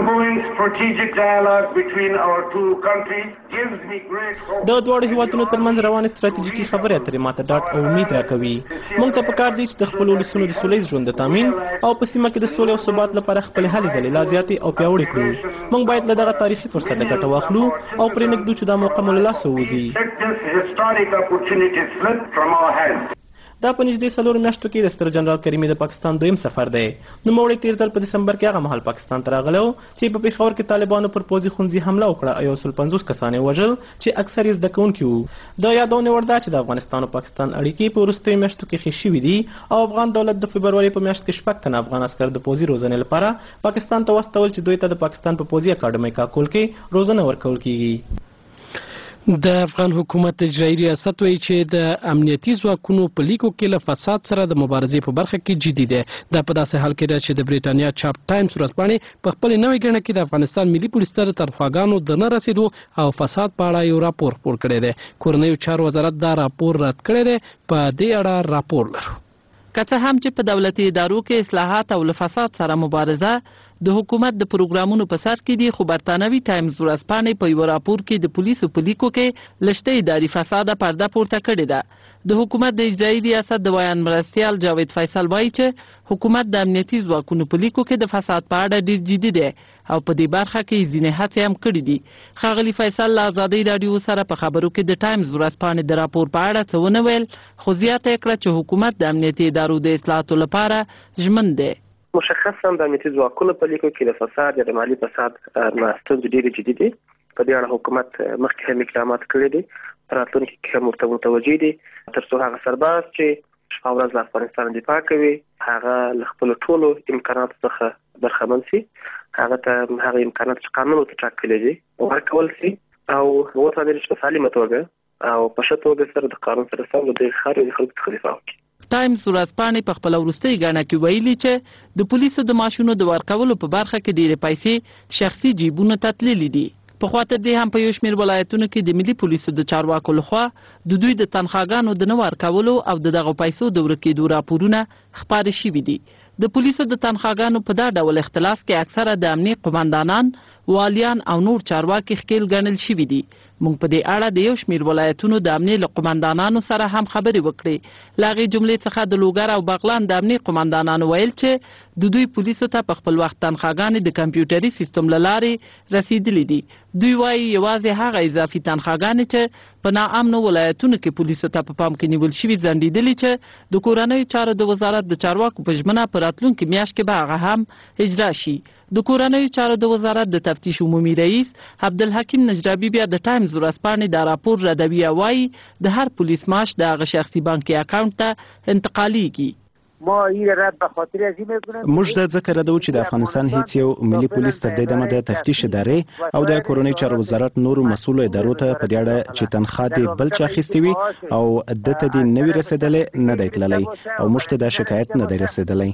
د دواړو هیوادونو ترمنځ روانې ستراتیژیکي خبرې اترې ماته ډاډ او امید راکوي. موږ ته پکار دی چې د خپلو ولسونو د سوله ییز ژوند د تامین او په سیمه کې د سولې او ثبات لپاره خپلې هلې ځلې لا زیاتې او پیاوړې کړو. موږ باید له دغه تاریخي فرصته ګټه واخلو او پرې نږدو چې دا موقع مو له لاسه ووځي. دا په نږدې څلورو میاشتو کې د ستر جنرال کریمي د پاکستان دویم سفر دی. نوموړی تېر ځل په دسمبر کې هغه مهال پاکستان ته راغلی و چې په پېښور کې طالبانو پر پوځي ښوونځي حمله وکړه او یو سل پنځوس کسان یې وژل چې اکثر یې زده کوونکي وو. د یادونې وړ ده چې د افغانستان او پاکستان اړیکې په وروستیو میاشتو کې ښې شوي دي او افغان دولت د فبروري په میاشت کې شپږ تنه افغان عسکر د پوځي روزنې لپاره پاکستان ته واستول چې دوی ته د پاکستان په پوځي اکاډمۍ کاکول کې روزنه ورکول کیږي. د افغان حکومت اجرایي ریاست وایي چې د امنیتي ځواکونو په لیکو کې له فساد سره د مبارزې په برخه کې جدي دی. دا په داسې حال کې ده چې د بریټانیا چاپ ټایمز ورځپاڼې په خپلې نوې ګڼه کې د افغانستان ملي پولیس ته د تنخواګانو د نه رسېدو او فساد په اړه یو راپور خپور کړی دی. کورنیو چارو وزارت دا راپور رد کړی دی. په دې اړه راپور لرو. که څه هم چې په دولتي ادارو کې اصلاحات او له فساد سره مبارزه د حکومت د پروګرامونو په سر کې دي، خو برتانوي ټایمز ورځپاڼې په یو راپور کې د پولیسو په لیکو کې لشته اداري فساده پرده پورته کړې ده. د حکومت د اجرایي ریاست د ویان مرستیال جاوید فیصل وایي چې حکومت د امنیتي ځواکونو په لیکو کې د فساد په اړه ډیر جدي دی او په دې برخه کې ځینې هڅې هم کړې دي. ښاغلي فیصل له ازادۍ راډیو سره په خبرو کې د ټایمز ورځپاڼې د راپور په اړه څه ونه ویل، خو زیاته یې کړه چې حکومت د امنیتي ادارو د اصلاحاتو لپاره ژمن دی. مشخصا د امنیتي ځواکونو په لیکو کې د فساد یا د مالي فساد ستونزې ډېرې جدي دي. په دې اړه حکومت مخکې هم اقدامات کړي دي، راتلونکي کې هم ورته متوجه دي تر څو هغه سرباز چې شپه ورځ له افغانستان دفاع کوي هغه له خپلو ټولو امکاناتو څخه برخمن شي، هغه ته هغه امکانات چې قانون ورته ټاکلی دي ورکول شي او وتوانېږي چې په سالمه توګه او په ښه توګه سره د قانون سره سم د دغې ښار د خلکو څخه دفاع وکړي. ټایمز ورځپاڼې په خپله وروستۍ ګڼه کې ویلي چې د پولیسو د معاشونو د ورکولو په برخه کې ډېرې پیسې شخصي جیبونو ته تللي دي. په خوا تر دې هم په یو شمېر ولایتونو کې د ملي پولیسو د چارواکو لخوا د دوی د تنخواګانو د نه ورکولو او د دغو پیسو د ورکېدو راپورونه خپاره شوي دي. د پولیسو د تنخواګانو په دا ډول اختلاس کې اکثره د امني قماندانان، والیان او نور چارواکي ښکېل ګڼل شوي دي. موږ په دې اړه د یو شمېر ولایتونو د امني له قماندانانو سره هم خبرې وکړې. له هغې جملې څخه د لوګر او بغلان د امني قماندانانو ویل چې د دوی پولیسو ته په خپل وخت تنخواګانې د کمپیوټري سیستم له لارې رسیدلې دي. دوی وایي یوازې هغه اضافي تنخواګانې چې په ناامنو ولایتونو کې پولیسو ته په پام کې نیول شوي ځنډېدلې چې د کورنیو چارو د وزارت د چارواکو په ژمنه په راتلونکي میاشت کې به هغه هم اجرا شي. د کورنیو چارو د وزارت د تفتیش عمومي رئیس عبدالحکیم نجرابي بیا د ټایمز ورځپاڼې دا راپور ردوي او وایي د هر پولیس معاش د هغه شخصي بانکي اکاونټ ته انتقالیږي. ما این رد به خاطر از این میکنیم موږ د ذکر ردو چې د افغانستان هیڅ یو ملي پولیس تر دې دمه د تفتیش ادارې او د کورونی چارو وزارت نورو مسؤل ادارو ته په دې اړه چې تنخواه دی بل چا اخیستې وي او د ته دی نوی رسیدلې نه دی تللی او موږ ته د شکایت نه دی رسیدلی.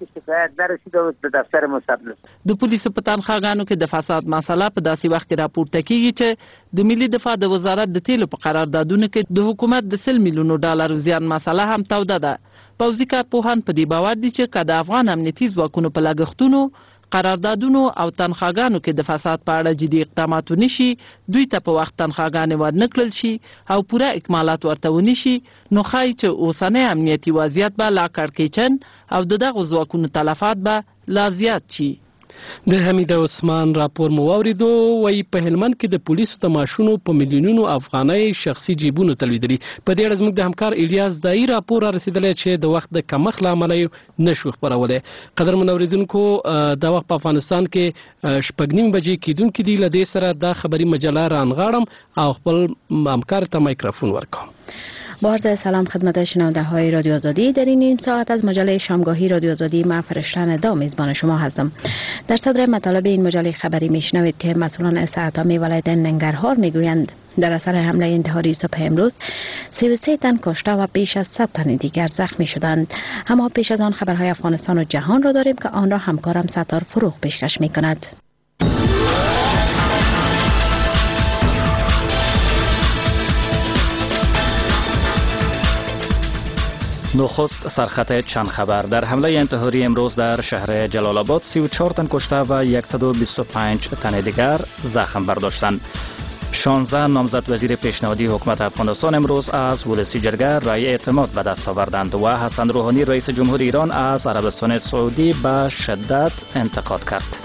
د پولیسو په تنخواهګانو کې د فساد مسله په داسې وخت کې راپورته کیږي چې د ملي دفاع د وزارت د تیلو په قراردادونو کې د حکومت د سل میلیونو ډالر زیان مسله هم توده ده. پوځي کارپوهان په دې باور دي چې که د افغان امنیتي ځواکونو په لګښتونو قراردادونو او تنخواهګانو کې د فساد په اړه جدي اقدامات ونشي، دوی ته په وخت تنخواهګانې ورنکړل شي او پوره اکمالات ورته ونشي، نو ښایي چې اوسنی امنیتي وضعیت به لا کړکېچن او د دغو ځواکونو تلفات به لا زیات شي. د حمید عثمان راپور مو واوریدو. وایي په هلمند کې د پولیسو د ماشونو په میلیونونو افغانۍ شخصي جیبونو تلویدلي. په دې اړه زموږ د همکار الیاس دای راپور را رسیدلی چې د وخت د کمښت له امله نشو خپرولی. قدرمن اوریدونکو، د وخت په افغانستان کې شپږ نیم بجې کیدونکې دي. له دې سره دا خبری مجله رانغاړم او خپل همکار ته مایکروفون ورکوم. با عرض سلام خدمت شنونده های رادیو آزادی. در این نیم ساعت از مجله شامگاهی رادیو آزادی من فرشتن دا میزبان شما هستم. در صدر مطالب این مجله خبری میشنوید که مسئولان استعدامی ولایت ننگرهار میگویند در اثر حمله انتحاری صبح امروز سی و سه تن کشته و بیش از صد تن دیگر زخمی شدند. اما پیش از آن خبرهای افغانستان و جهان را داریم که آن را همکارم ستار فروغ پیشکش میکند. نخست سرخط چند خبر. در حمله انتحاری امروز در شهر جلال آباد سی و چهار تن کشته و صد و بیست و پنج تن دیگر زخم برداشتند. شانزده نامزد وزیر پیشنهادی حکومت افغانستان امروز از ولسی جرگه رای اعتماد به دست آوردند و حسن روحانی رئیس جمهور ایران از عربستان سعودی به شدت انتقاد کرد.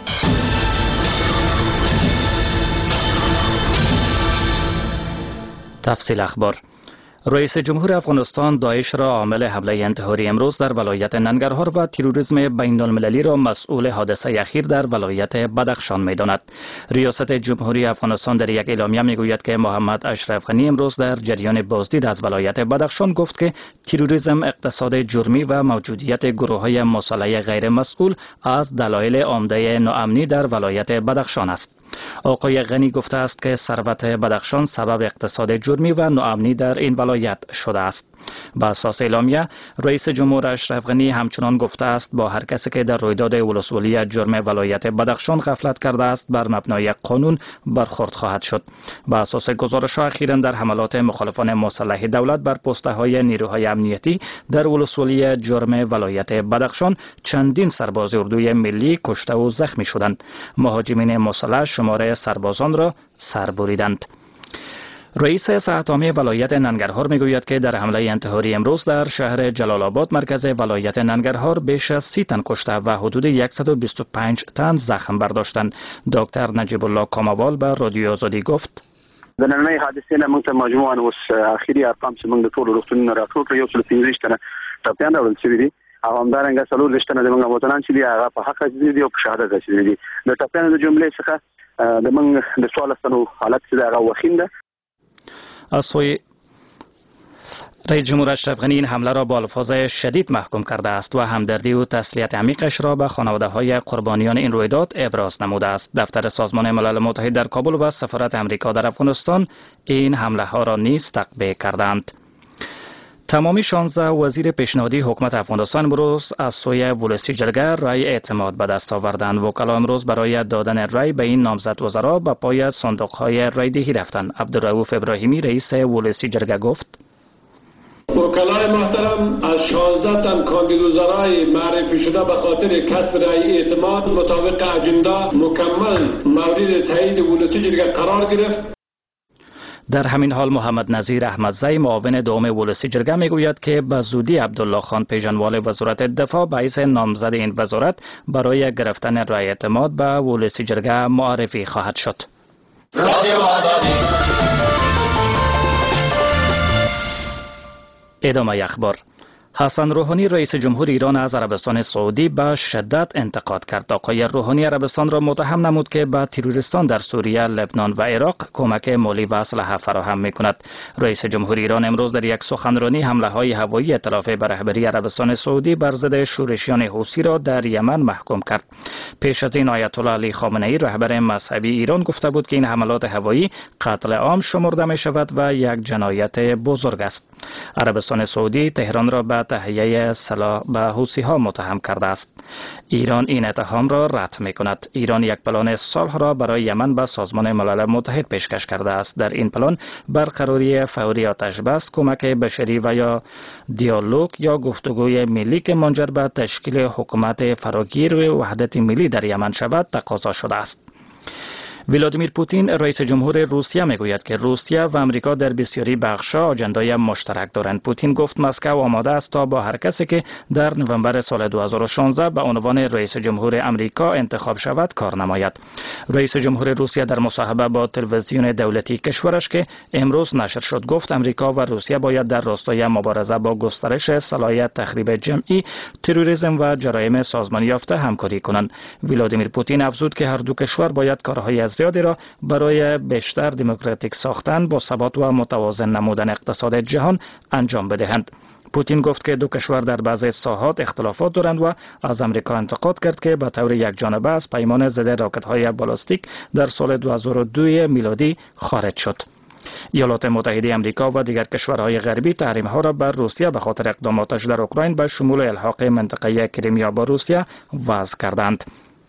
تفصیل اخبار. رئیس جمهور افغانستان داعش را عامل حمله انتحاری امروز در ولایت ننگرهار و تروریسم بین المللی را مسئول حادثه اخیر در ولایت بدخشان می‌داند. ریاست جمهوری افغانستان در یک اعلامیه میگوید که محمد اشرف غنی امروز در جریان بازدید از ولایت بدخشان گفت که تروریسم، اقتصاد جرمی و موجودیت گروه‌های مسلح غیر مسئول از دلایل عمده ناامنی در ولایت بدخشان است. آقای غنی گفته است که ثروت بدخشان سبب اقتصاد جرمی و ناامنی در این ولایت شده است. با اساس اعلامیه، رئیس جمهور اشرف غنی همچنان گفته است با هر کسی که در رویداد ولسوالی جرم ولایت بدخشان غفلت کرده است بر مبنای قانون برخورد خواهد شد. با اساس گزارش ها، اخیراً در حملات مخالفان مسلح دولت بر پسته های نیروهای امنیتی در ولسوالی جرم ولایت بدخشان چندین سرباز اردوی ملی کشته و زخمی شدند. مهاجمین مسلح شماره سربازان را سر بریدند. رئیس اسعدعامی ولایت ننگرهار میگوید که در حمله انتحاری امروز در شهر جلال آباد مرکز ولایت ننگرهار بیش از سی تن کشته و حدود صد و بیست و پنج تن زخم برداشتند. دکتر نجیب الله کاموال به رادیو آزادی گفت: د نننۍ حادثې نه موږ ته مجموعاً اوس اخري ارقام چې موږ د ټولو روغتونونو راټول کړو یو سل پنځه ویشت تنه ټپیان راوړل شوي دي او همدارنګه څلور ویشت تنه زموږ وطنان چې دي هغه په حق رسېدلي دي او په شهادت رسېدلي دي. د ټپیانو د جملې څخه د موږ د څوارلس تنو حالت چې دی هغه وخیم ده. از سوی رئیس جمهور اشرف غنی این حمله را با الفاظ شدید محکوم کرده است و همدردی و تسلیت عمیقش را به خانواده های قربانیان این رویداد ابراز نموده است. دفتر سازمان ملل متحد در کابل و سفارت امریکا در افغانستان این حمله ها را نیز تقبیح کردند. تمامی شانزده وزیر پیشنهادی حکومت افغانستان امروز از سوی ولسی جرگه رای اعتماد به دست آوردند. وکلا امروز برای دادن رای به این نامزد وزرا به پای صندوق‌های رایدهی رفتند. عبدالرؤوف ابراهیمی رئیس ولسی جرگه گفت: وکلای محترم، از شانزده تن کاندید وزرای معرفی شده به خاطر کسب رای اعتماد مطابق اجندا مکمل مورد تایید ولسی جرگه قرار گرفت. در همین حال محمد نظیر احمدزی معاون دوم ولسی جرگه میگوید که به زودی عبدالله خان پیژنوال وزارت دفاع باعث نامزد این وزارت برای گرفتن رای اعتماد به ولسی جرگه معرفی خواهد شد. ادامه اخبار. حسن روحانی رئیس جمهور ایران از عربستان سعودی به شدت انتقاد کرد. آقای روحانی عربستان را متهم نمود که به تروریستان در سوریه، لبنان و عراق کمک مالی و اسلحه فراهم می‌کند. رئیس جمهور ایران امروز در یک سخنرانی حمله‌های هوایی ائتلاف به رهبری عربستان سعودی بر ضد شورشیان حوثی را در یمن محکوم کرد. پیش از این آیت الله علی خامنه‌ای رهبر مذهبی ایران گفته بود که این حملات هوایی قتل عام شمرده می‌شود و یک جنایت بزرگ است. عربستان سعودی تهران را به تهیه سلاح به حوثی‌ها متهم کرده است. ایران این اتهام را رد می‌کند. ایران یک پلان صلح را برای یمن به سازمان ملل متحد پیشکش کرده است. در این پلان برقراری فوری آتش بس، کمک بشری و یا دیالوگ یا گفتگوی ملی که منجر به تشکیل حکومت فراگیر و وحدت ملی در یمن شود تقاضا شده است. ولادیمیر پوتین رئیس جمهور روسیه میگوید که روسیه و امریکا در بسیاری بخش‌ها آجندای مشترک دارند. پوتین گفت مسکو آماده است تا با هر کسی که در نوامبر سال دو هزار و شانزده به عنوان رئیس جمهور امریکا انتخاب شود کار نماید. رئیس جمهور روسیه در مصاحبه با تلویزیون دولتی کشورش که امروز نشر شد گفت امریکا و روسیه باید در راستای مبارزه با گسترش صلاحیت تخریب جمعی، تروریسم و جرایم سازمانی یافته همکاری کنند. ولادیمیر پوتین افزود که هر دو کشور باید کارهای زیادی را برای بیشتر دموکراتیک ساختن با ثبات و متوازن نمودن اقتصاد جهان انجام بدهند. پوتین گفت که دو کشور در بعضی ساحات اختلافات دارند و از امریکا انتقاد کرد که به طور یکجانبه از پیمان ضد راکت‌های بالستیک در سال دو هزار و دو میلادی خارج شد. ایالات متحده آمریکا و دیگر کشورهای غربی تحریم‌ها را بر روسیه به خاطر اقداماتش در اوکراین به شمول الحاق منطقه کریمیا با روسیه وضع کردند.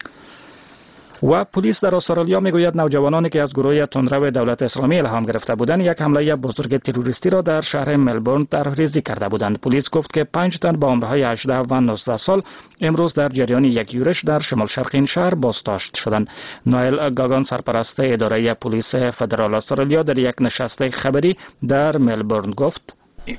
و پلیس در استرالیا میگوید نوجوانانی که از گروه تندرو دولت اسلامی الهام گرفته بودند یک حمله بزرگ تروریستی را در شهر ملبورن طرحریزی کرده بودند. پلیس گفت که پنج تن با عمرهای هجده و نوزده سال امروز در جریان یک یورش در شمال شرق این شهر بازداشت شدند. نایل گاگان سرپرست اداره پلیس فدرال استرالیا در یک نشست خبری در ملبورن گفت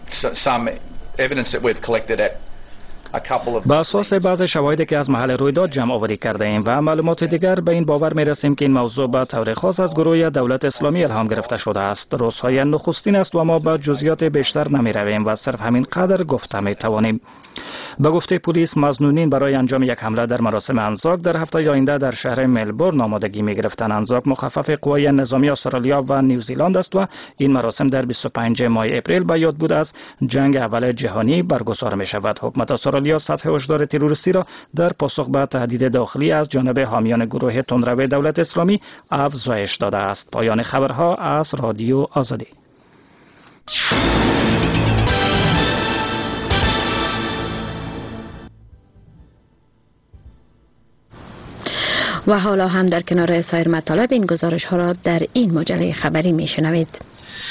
با اساس بعض شواهدی که از محل رویداد جمع آوری کرده ایم و معلومات دیگر به این باور می رسیم که این موضوع به طور خاص از گروه دولت اسلامی الهام گرفته شده است. روزهای نخستین است و ما به جزئیات بیشتر نمی رویم و صرف همین قدر گفته می توانیم. به گفته پلیس مظنونین برای انجام یک حمله در مراسم انزاک در هفته آینده در شهر ملبورن آمادگی می گرفتند. انزاک مخفف قوای نظامی استرالیا و نیوزیلند است و این مراسم در بیست و پنجم ماه اپریل به یاد بود از جنگ اول جهانی برگزار می شود. حکومت استرالیا سطح هشدار تروریستی را در پاسخ به تهدید داخلی از جانب حامیان گروه تندرو دولت اسلامی افزایش داده است. پایان خبرها از رادیو آزادی. و حالا هم در کنار سایر مطالب این گزارش ها را در این مجله خبری می شنوید.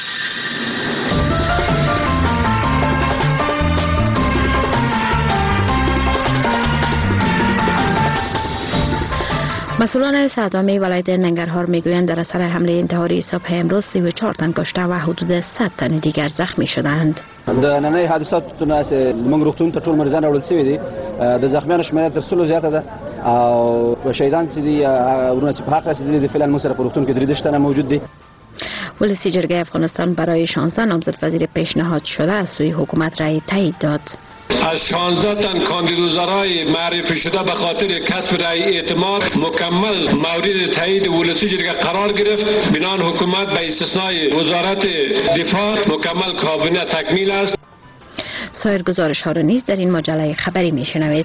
مسئولان صدامی ولایت ننگرهار میگویند در اثر حمله انتحاری صبح امروز سی و چهار تن کشته و حدود صد تن دیگر زخمی شدند. د نننۍ حادثاتو نه موږ روغتون ته ټول مریضان راوړل شوي دي. د زخمیانو شمېر تر سلو زیاته ده او شهیدان چې دي ورونه چې په حق رسېدلي دي فعلا موږ سره په روغتون کې درې دېرش تنه موجود دي. ولسی جرگه افغانستان برای شانزده نامزد وزیر پیشنهاد شده از سوی حکومت رأی تایید داد. از شانزده تن کاندیدوزارای معرفی شده به خاطر کسب رأی اعتماد مکمل مورد تایید ولسی جرگه قرار گرفت. بنان حکومت به استثنای وزارت دفاع مکمل کابینه تکمیل است. سایر گزارش ها را نیز در این مجله خبری میشنوید.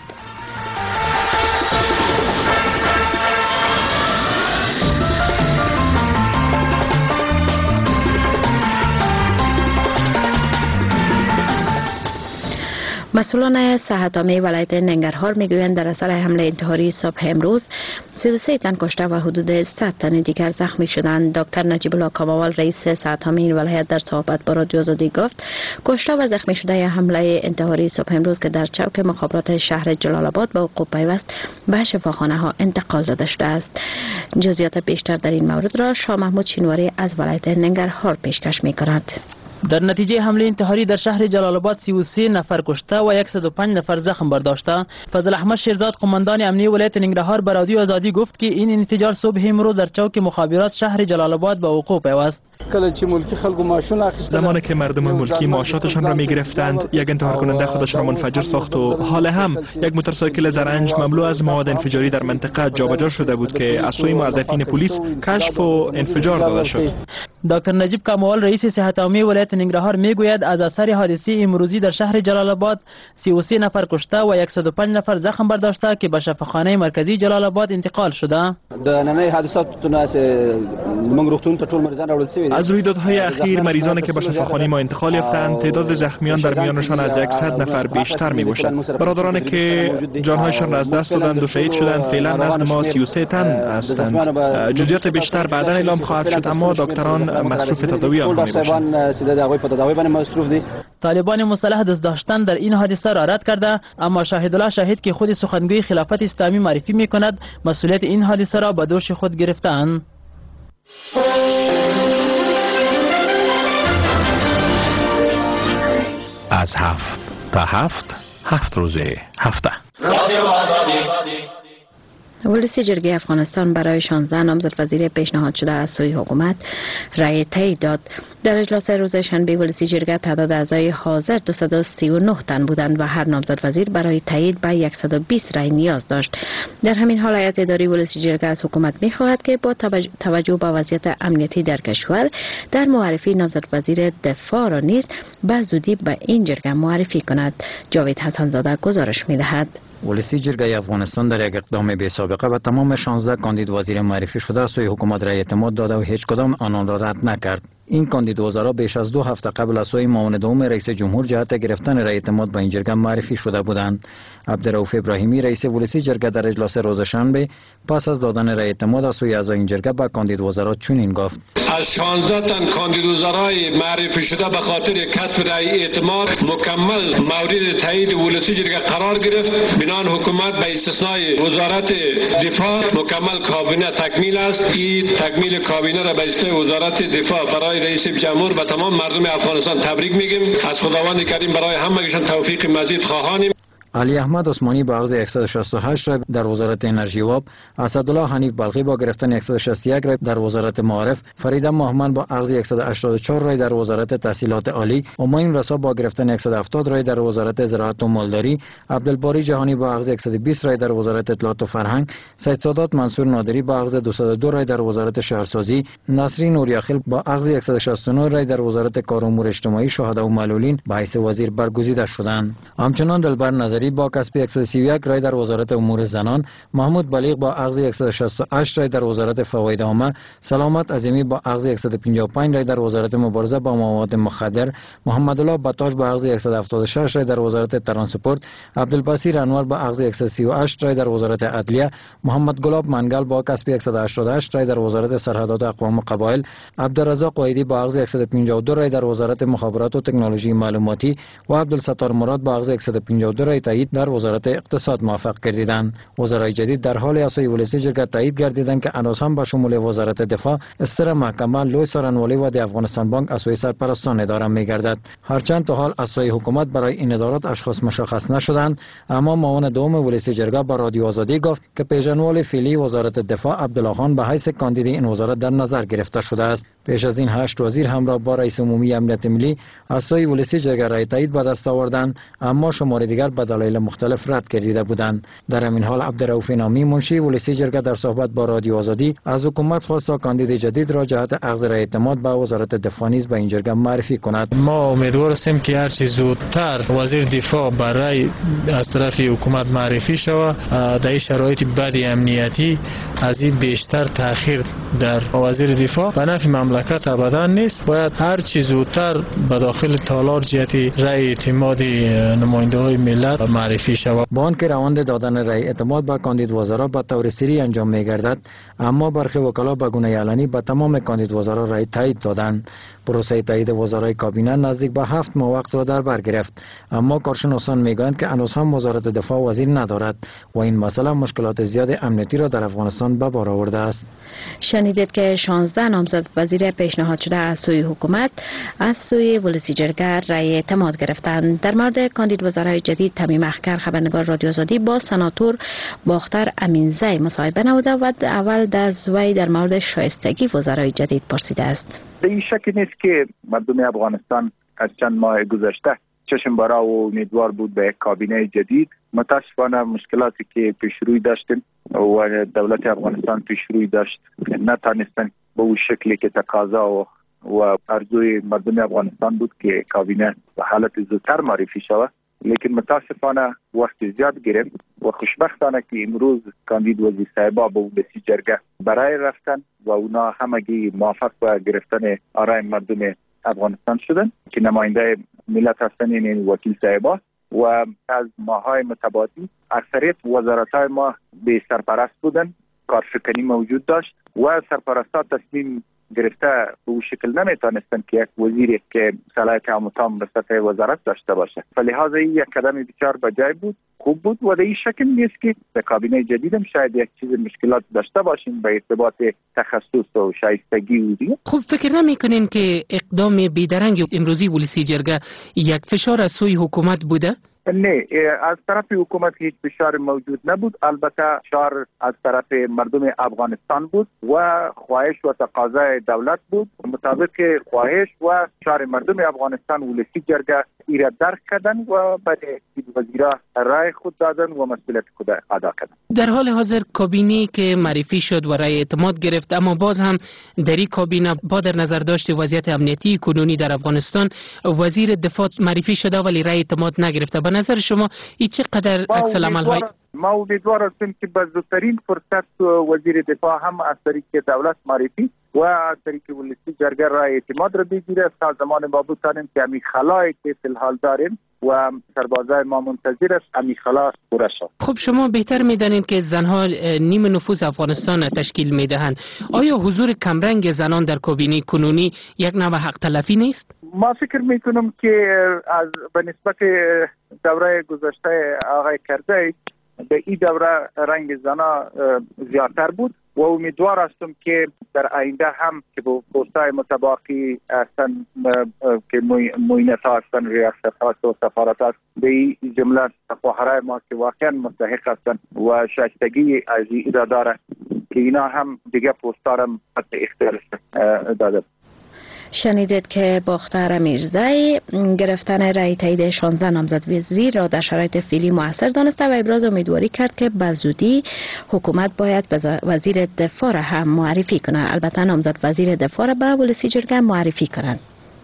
مسئولان صحت عامه ولایت ننگرهار میگویند در اثر حمله انتحاری صبح امروز سی و سه تن کشته و حدود صد تن دیگر زخمی شدند. دکتر نجیب الله کاموال رئیس صحت عامه این ولایت در صحبت با رادیو آزادی گفت کشته و زخمی شده حمله انتحاری صبح امروز که در چوک مخابرات شهر جلال آباد به حقوق پیوست به شفاخانه ها انتقال داده شده است. جزئیات بیشتر در این مورد را شاه محمود شینواری از ولایت ننگرهار پیشکش می‌کند. در نتیجه حمله انتحاری در شهر جلال آباد سی و سه نفر کشته و صد و پنج نفر زخم برداشته. فضل احمد شیرزاد قماندان امنیه ولایت ننگرهار به رادیو آزادی گفت که این انفجار صبح امروز در چوک مخابرات شهر جلال آباد به وقوع پیوست. زمانی که مردم ملکی معاشاتشان را می گرفتند، یک انتحار کننده خودش را منفجر ساخت و حال هم یک موتورسایکل زرنج مملو از مواد انفجاری در منطقه جابجا شده بود که از سوی موظفین پلیس کشف و انفجار داده شد. دکتر نجیب کمال رئیس صحت عامه ولایت ننگرهار میگوید از اثر حادثه امروزی در شهر جلال آباد سی و سه نفر کشته و صد و پنج نفر زخم برداشته که به شفاخانه مرکزی جلال آباد انتقال شده. از رویدادهای اخیر مریضانی که به شفاخانه ما انتقال یافتند تعداد زخمیان در میانشان از صد نفر بیشتر می باشد. برادرانی که جانهایشان را از دست دادند و شهید شدند فعلا نزد ما سی و سه تن هستند. جزئیات بیشتر بعدا اعلام خواهد شد، اما دکتران مصروف تداوی آنها می باشند. طالبان مسلح دست داشتن در این حادثه را رد کرده، اما شاهدالله شاهد که خود سخنگوی خلافت اسلامی معرفی می کند مسئولیت این حادثه را به دوش خود گرفتند. از هفت تا هفت هفت روزه هفته ولسی جرگه افغانستان برای شانزده نامزد وزیر پیشنهاد شده از سوی حکومت رأی تایید داد. در اجلاس روز شنبه ولسی جرگه تعداد اعضای حاضر دویست و سی و نه تن بودند و هر نامزد وزیر برای تایید به صد و بیست رأی نیاز داشت. در همین حال هیئت اداری ولسی جرگه از حکومت می‌خواهد که با توجه به وضعیت امنیتی در کشور در معرفی نامزد وزیر دفاع را نیز به زودی به این جرگه معرفی کند. جاوید حسن زاده گزارش می‌دهد. ولسی جرگه افغانستان در یک اقدام بی سابقه به تمام شانزده کاندید وزیر معرفی شده سوی حکومت رای اعتماد داده و هیچ کدام آنان را رد نکرد. این کاندید وزرا بیش از دو هفته قبل از سوی معاون دوم رئیس جمهور جهت گرفتن رای اعتماد به این جرگه معرفی شده بودند. عبدالرؤوف ابراهیمی رئیس ولسی جرگه در اجلاس روز شنبه پس از دادن رای اعتماد از سوی اعضای این جرگه به کاندید وزرا چنین گفت: از شانزده تن کاندید وزرای معرفی شده به خاطر کسب رای اعتماد مکمل مورد تایید ولسی جرگه قرار گرفت. بنان حکومت به استثنای وزارت دفاع مکمل کابینه تکمیل است. این تکمیل کابینه را به استثنای وزارت دفاع برای رئیس جمهور به تمام مردم افغانستان تبریک میگیم. از خداوند کریم برای همگیشان توفیق مزید خواهانیم. علی احمد عثمانی با اخذ صد و شصت و هشت رای در وزارت انرژی و آب، اسدالله حنیف بلخی با گرفتن صد و شصت و یک رای در وزارت معارف، فریده محمد با اخذ صد و هشتاد و چهار رای در وزارت تحصیلات عالی، امین رسا با گرفتن صد و هفتاد رای در وزارت زراعت و مالداری، عبدالباری جهانی با اخذ صد و بیست رای در وزارت اطلاعات و فرهنگ، سید سادات منصور نادری با اخذ دویست و دو رای در وزارت شهرسازی، نصری نوریاخیل با اخذ صد و شصت و نه رای در وزارت کار و امور اجتماعی، شهدا و معلولین به حیث وزیر برگزیده شدند. همچنین دلبر نظری با کسب صد و سی و یک رای در وزارت امور زنان، محمود بلیغ با اخذ صد و شصت و هشت رای در وزارت فواید عامه، سلامت عظیمی با اخذ صد و پنجاه و پنج رای در وزارت مبارزه با مواد مخدر، محمد الله بطاش با اخذ صد و هفتاد و شش رای در وزارت ترانسپورت، عبدالبصیر انور با اخذ صد و سی و هشت رای در وزارت عدلیه، محمد گلاب منگل با کسب صد و هشتاد و هشت رای در وزارت سرحدات اقوام و قبایل، عبدالرزاق قایدی با اخذ صد و پنجاه و دو رای در وزارت مخابرات و تکنولوژی معلوماتی و عبدالستار مراد با اخذ صد و پنجاه و دو رای تایید در وزارت اقتصاد موافق گردیدند. وزرای جدید در حال اسوی ولسی جرگه تایید گردیدند که هنوز هم به شمول وزارت دفاع، استر محکمه، لوی سارنوالی و د افغانستان بانک اسوی سرپرستان اداره می‌گردد. هرچند تا حال اسوی حکومت برای این ادارات اشخاص مشخص نشدند، اما معاون دوم ولسی جرگه با رادیو آزادی گفت که پیشنوال فعلی وزارت دفاع عبدالله خان به حیث کاندید این وزارت در نظر گرفته شده است. پیش از این هشت وزیر همراه با رئیس عمومی امنیت ملی اسوی ولسی جرگه رای تایید به دست آوردند، اما شمار دیگر به دلایل مختلف رد گردیده بودند. در همین حال عبدالرؤوف نامی منشی ولسی جرگه در صحبت با رادیو آزادی از حکومت خواست تا کاندید جدید را جهت اخذ رای اعتماد به وزارت دفاع نیز به این جرگه معرفی کند. ما امیدوار هستیم که هر چه زودتر وزیر دفاع برای از طرف حکومت معرفی شود. در این شرایط بد امنیتی از این بیشتر تاخیر در وزیر دفاع به نفع مملکت ابدا نیست. باید هر چه زودتر به داخل تالار جهت رای اعتماد نماینده های ملت معرفی شود. با آنکه روند دادن رای اعتماد به کاندید وزرا به طور سری انجام می‌گردد، اما برخی وکلا به گونه علنی به تمام کاندید وزرا رای تایید دادند. پروسه تایید وزرای کابینه نزدیک به هفت ماه وقت را در بر گرفت، اما کارشناسان میگویند که هنوز هم وزارت دفاع وزیر ندارد و این مسئله مشکلات زیاد امنیتی را در افغانستان به بار آورده است. شنیدید که شانزده نامزد وزیر پیشنهاد شده از سوی حکومت از سوی ولسی جرگه رای اعتماد گرفتند. در مورد کاندید وزرای جدید تمیم اخکر خبرنگار رادیو آزادی با سناتور باختر امینزی مصاحبه نموده و اول از وی در مورد شایستگی وزرای جدید پرسیده است. به این شکل نیست که مردم افغانستان از چند ماه گذشته چشم برا و امیدوار بود به یک کابینه جدید. متاسفانه مشکلاتی که پیش روی داشتیم و دولت افغانستان پیش روی داشت نتانستن به اون شکلی که تقاضا و و ارزوی مردم افغانستان بود که کابینه به حالت زودتر معرفی شود. لیکن متاسفانه وقت زیاد گرفت و خوشبختانه که امروز کاندید وزیر صاحبا به اولسی جرگه برای رفتن و اونا همگی موافق به گرفتن آرای مردم افغانستان شدن که نماینده ملت هستن، این وکیل صاحبا. و از ماهای متبادی اکثریت وزارت‌های ما به سرپرست بودن، کارشکنی موجود داشت و سرپرستا تصمیم گرفته به شکل نمیتونستن که یک وزیری که صلاحیت عام و تام به سطح وزارت داشته باشه. فلهذا این یک قدم بسیار بجای بود، خوب بود و در این شکل نیست که به کابینه جدیدم شاید یک چیز مشکلات داشته باشیم به ارتباط تخصص و شایستگی و دیگه. خب فکر نمیکنین که اقدام بیدرنگ امروزی ولسی جرگه یک فشار از سوی حکومت بوده؟ نه، از طرف حکومت هیچ فشار موجود نبود. البته فشار از طرف مردم افغانستان بود و خواهش و تقاضای دولت بود. مطابق خواهش و فشار مردم افغانستان ولسی جرگه ایرا درک کردن و برای وزیرا رای خود دادن و مسئولیت خود ادا کردن. در حال حاضر کابینه که معرفی شد و رای اعتماد گرفت، اما باز هم در این کابینه با در نظر داشت وضعیت امنیتی کنونی در افغانستان وزیر دفاع معرفی شده ولی رای اعتماد نگرفته. به نظر شما این چقدر عکس العمل های ما امیدوار هستیم که به زودترین فرصت وزیر دفاع هم از طریق دولت معرفی و از طریق ولسی جرگه رای اعتماد را بگیره تا زمان ما بتانیم که امی خلایی که فی الحال داریم و سربازای ما منتظر است امی خلا پوره شد. خب شما بهتر میدانید که زنها نیم نفوذ افغانستان تشکیل میدهند. آیا حضور کمرنگ زنان در کابینه کنونی یک نوع حق تلفی نیست؟ ما فکر میکنم که از به نسبت دوره گذشته آقای کرزی به این دوره رنگ زنا زیادتر بود و امیدوار هستم که در آینده هم که با پست‌های متباقی هستن که معینت‌ها هستن، ریاست‌ها و سفارت‌ها به این جمله سفاهرای ما که واقعا مستحق هستن و شایستگی از این داره که اینا هم دیگه پست‌ها را حد اختیار داده. شنیدید که باختر امیرزی گرفتن رای تایید شانزده نامزد وزیر را در شرایط فعلی موثر دانسته و ابراز امیدواری کرد که به زودی حکومت باید وزیر دفاع را هم معرفی کنند. البته نامزد وزیر دفاع را به ولسی جرگه معرفی کنند.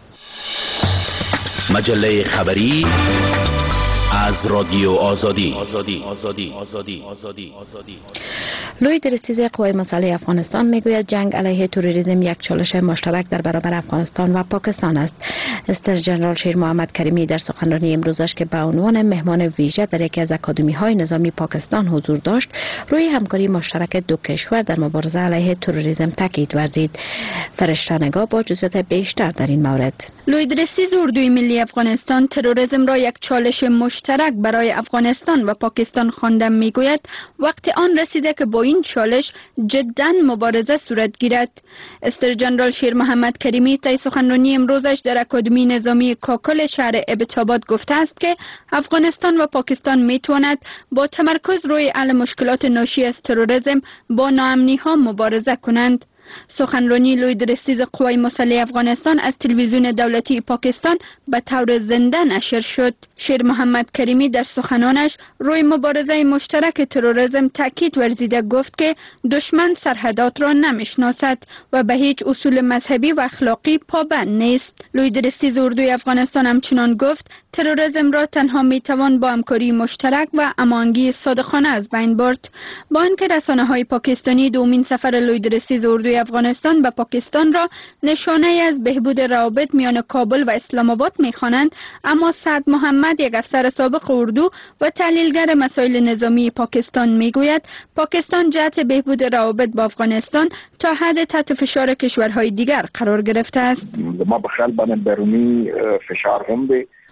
مجله خبری از رادیو آزادی. آزادی آزادی آزادی آزادی آزادی لوی درستیز قوای مسلح افغانستان میگوید جنگ علیه تروریسم یک چالش مشترک در برابر افغانستان و پاکستان است. استر جنرال شیر محمد کریمی در سخنرانی امروزش که به عنوان مهمان ویژه در یکی از اکادمی های نظامی پاکستان حضور داشت، روی همکاری مشترک دو کشور در مبارزه علیه تروریسم تاکید ورزید. فرشته نگاه با جزئیات بیشتر در این مورد. لوی درستیز اردوی ملی افغانستان تروریسم را یک چالش مشترک برای افغانستان و پاکستان خوانده میگوید وقتی آن رسیده که با این چالش جدا مبارزه صورت گیرد. استر جنرال شیر محمد کریمی طی سخنرانی امروزش در اکادمی نظامی کاکل شهر ابتاباد گفته است که افغانستان و پاکستان میتواند با تمرکز روی حل مشکلات ناشی از تروریسم با ناامنی ها مبارزه کنند. سخنرانی لوی درستیز قوای مسلح افغانستان از تلویزیون دولتی پاکستان به طور زنده نشر شد. شیر محمد کریمی در سخنانش روی مبارزه مشترک تروریسم تاکید ورزیده گفت که دشمن سرحدات را نمیشناسد و به هیچ اصول مذهبی و اخلاقی پابند نیست. لوی درستیز اردوی افغانستان همچنان گفت تروریسم را تنها میتوان با همکاری مشترک و هماهنگی صادقانه از بین برد. با اینکه رسانه‌های پاکستانی دومین سفر لوی درستیز اردوی افغانستان به پاکستان را نشانه از بهبود روابط میان کابل و اسلام آباد می‌خوانند، اما سعد محمد یک افسر سابق اردو و تحلیلگر مسائل نظامی پاکستان میگوید پاکستان جهت بهبود روابط با افغانستان تا حد تحت فشار کشورهای دیگر قرار گرفته است. ما به خلبان برونی فشار هم دی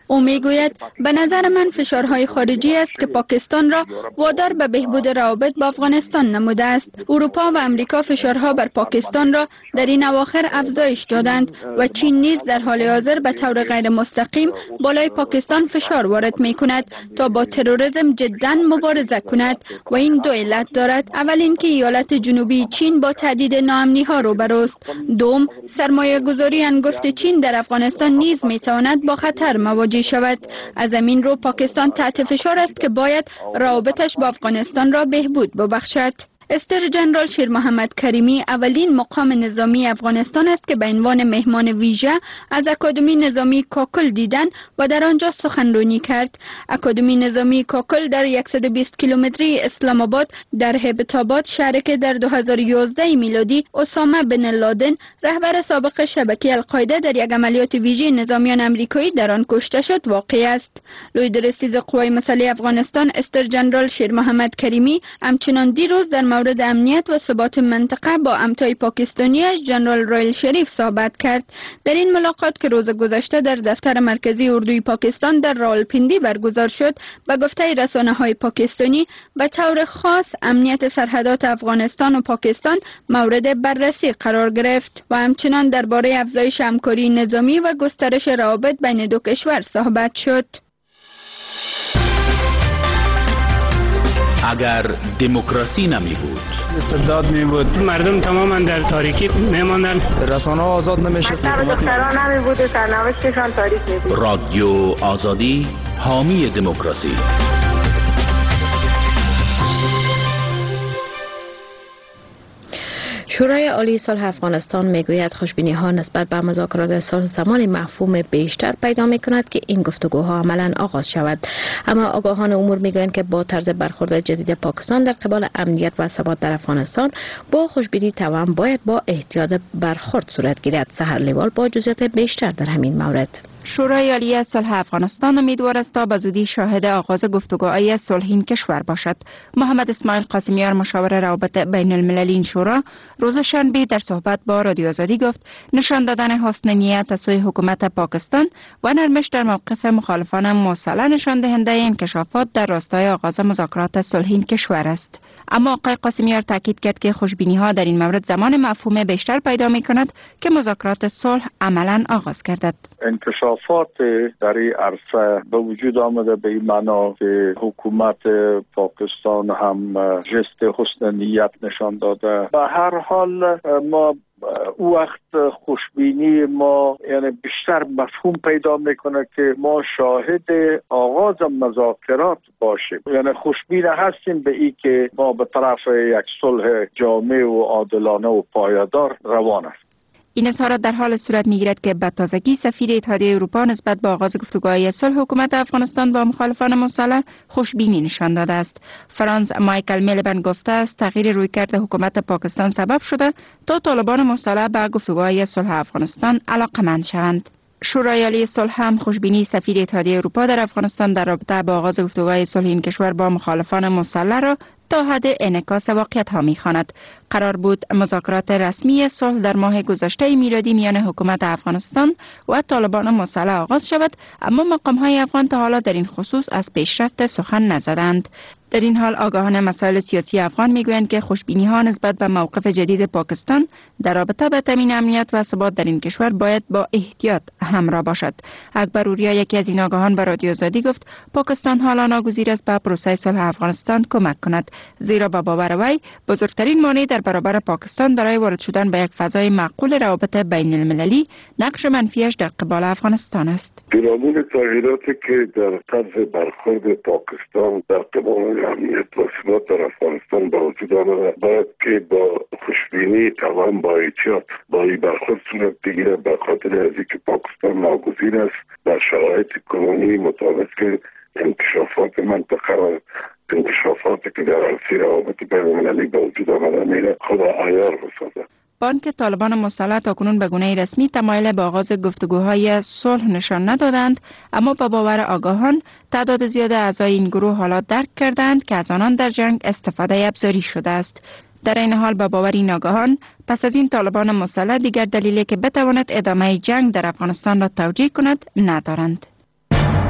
او میگوید به نظر من فشارهای خارجی است که پاکستان را وادار به بهبود روابط با افغانستان نموده است. اروپا و امریکا فشارها بر پاکستان را در این اواخر افزایش دادند و چین نیز در حال حاضر به طور غیر مستقیم بالای پاکستان فشار وارد می کند تا با تروریسم جدا مبارزه کند و این دو علت دارد. اول اینکه ایالات جنوبی چین با تهدید ناامنی ها روبروست. دوم، سرمایه گذاری انگشت چین در افغانستان نیز می تواند با خطر مواجه شود. از همین رو پاکستان تحت فشار است که باید روابطش با افغانستان را بهبود ببخشد. استر جنرال شیر محمد کریمی اولین مقام نظامی افغانستان است که به عنوان مهمان ویژه از اکادمی نظامی کاکل دیدن و در آنجا سخنرانی کرد. اکادمی نظامی کاکل در صد و بیست کیلومتری اسلام آباد در هیبت‌آباد، شهری که در دو هزار و یازده میلادی اسامه بن لادن رهبر سابق شبکه القاعده در یک عملیات ویژه نظامیان امریکایی در آن کشته شد واقع است. لوی رئیس قوای مسلح افغانستان استر جنرال شیر محمد کریمی همچنان دیروز در مورد امنیت و ثبات منطقه با همتای پاکستانیش جنرال رایل شریف صحبت کرد. در این ملاقات که روز گذشته در دفتر مرکزی اردوی پاکستان در راولپیندی برگزار شد، به گفته رسانه‌های پاکستانی به طور خاص امنیت سرحدات افغانستان و پاکستان مورد بررسی قرار گرفت و همچنان درباره افزایش همکاری نظامی و گسترش روابط بین دو کشور صحبت شد. اگر دموکراسی نمی بود، استبداد می بود، مردم تماما در تاریکی می ماندن، رسانه ها آزاد نمی شد، دختران نمی بود، سرنوشتشان تاریک می بود. رادیو آزادی حامی دموکراسی. شورای عالی صلح افغانستان میگوید خوشبینی ها نسبت به مذاکرات صلح زمان مفهوم بیشتر پیدا می کند که این گفتگوها عملا آغاز شود. اما آگاهان امور میگویند که با طرز برخورد جدید پاکستان در قبال امنیت و ثبات در افغانستان با خوشبینی توام باید با احتیاط برخورد صورت گیرد. سحر لیوال با جزئیات بیشتر در همین مورد. شورای عالی صلح افغانستان امیدوار است تا به زودی شاهد آغاز گفتگوهای صلح این کشور باشد. محمد اسماعیل قاسمیار مشاور روابط بین المللی این شورا روز شنبه در صحبت با رادیو آزادی گفت نشان دادن حسن نیت از سوی حکومت پاکستان و نرمش در موقف مخالفان مسلح نشان دهنده انکشافات در راستای آغاز مذاکرات صلح این کشور است. اما آقای قاسمیار تاکید کرد که خوشبینی ها در این مورد زمان مفهوم بیشتر پیدا می کند که مذاکرات صلح عملا آغاز گردد. انکشافات در این عرصه به وجود آمده به این معنا که حکومت پاکستان هم جست حسن نیت نشان داده. به هر حال ما او وقت خوشبینی ما یعنی بیشتر مفهوم پیدا میکنه که ما شاهد آغاز مذاکرات باشیم، یعنی خوشبین هستیم به این که ما به طرف یک صلح جامع و عادلانه و پایدار روان است. این اظهارات در حال صورت میگیرد که به تازگی سفیر اتحادیه اروپا نسبت به آغاز گفتگوهای صلح حکومت افغانستان با مخالفان مسلح خوشبینی نشان داده است. فرانس مایکل میلبن گفته است تغییر رویکرد حکومت پاکستان سبب شده تا طالبان مسلح به گفتگوهای صلح افغانستان علاقمند شوند. شورای عالی صلح هم خوشبینی سفیر اتحادیه اروپا در افغانستان در رابطه با آغاز گفتگوهای صلح این کشور با مخالفان مسلح را تا حد انعکاس واقعیت ها می‌خواند. قرار بود مذاکرات رسمی صلح در ماه گذشته میلادی میان حکومت افغانستان و طالبان مسلح آغاز شود، اما مقام‌های افغان تا حالا در این خصوص از پیشرفت سخن نزدند. در این حال آگاهان مسائل سیاسی افغان میگویند که خوشبینی‌ها نسبت به موقف جدید پاکستان در رابطه با تامین امنیت و ثبات در این کشور باید با احتیاط همراه باشد. اکبر اوریا یکی از این آگاهان به رادیو آزادی گفت پاکستان حالا ناگزیر است به پروسه صلح افغانستان کمک کند، زیرا با باور وی بزرگترین مانع در برابر پاکستان برای وارد شدن به یک فضای معقول روابط بین المللی نقش منفیش در قبال افغانستان است. پیرامون تغییراتی که در طرز برخورد پاکستان در قبال امنیت و ثبات در افغانستان با وجود آمده باید که با خوشبینی توان با احتیاط با این برخورد صورت بگیرد، به خاطر از اینکه پاکستان ناگزیر است در شرایط کنونی مطابق که انکشافات منطقه و انکشافاتی که در عرصه روابط بین المللی به وجود آمده میره خود عیار بسازد. بانک طالبان مسلح تاکنون به گونه رسمی تمایل به آغاز گفتگوهای صلح نشان ندادند، اما با باور آگاهان تعداد زیاد اعضای این گروه حالا درک کردند که از آنان در جنگ استفاده ابزاری شده است. در این حال با باور این آگاهان پس از این طالبان مسلح دیگر دلیلی که بتواند ادامه جنگ در افغانستان را توجیه کند ندارند.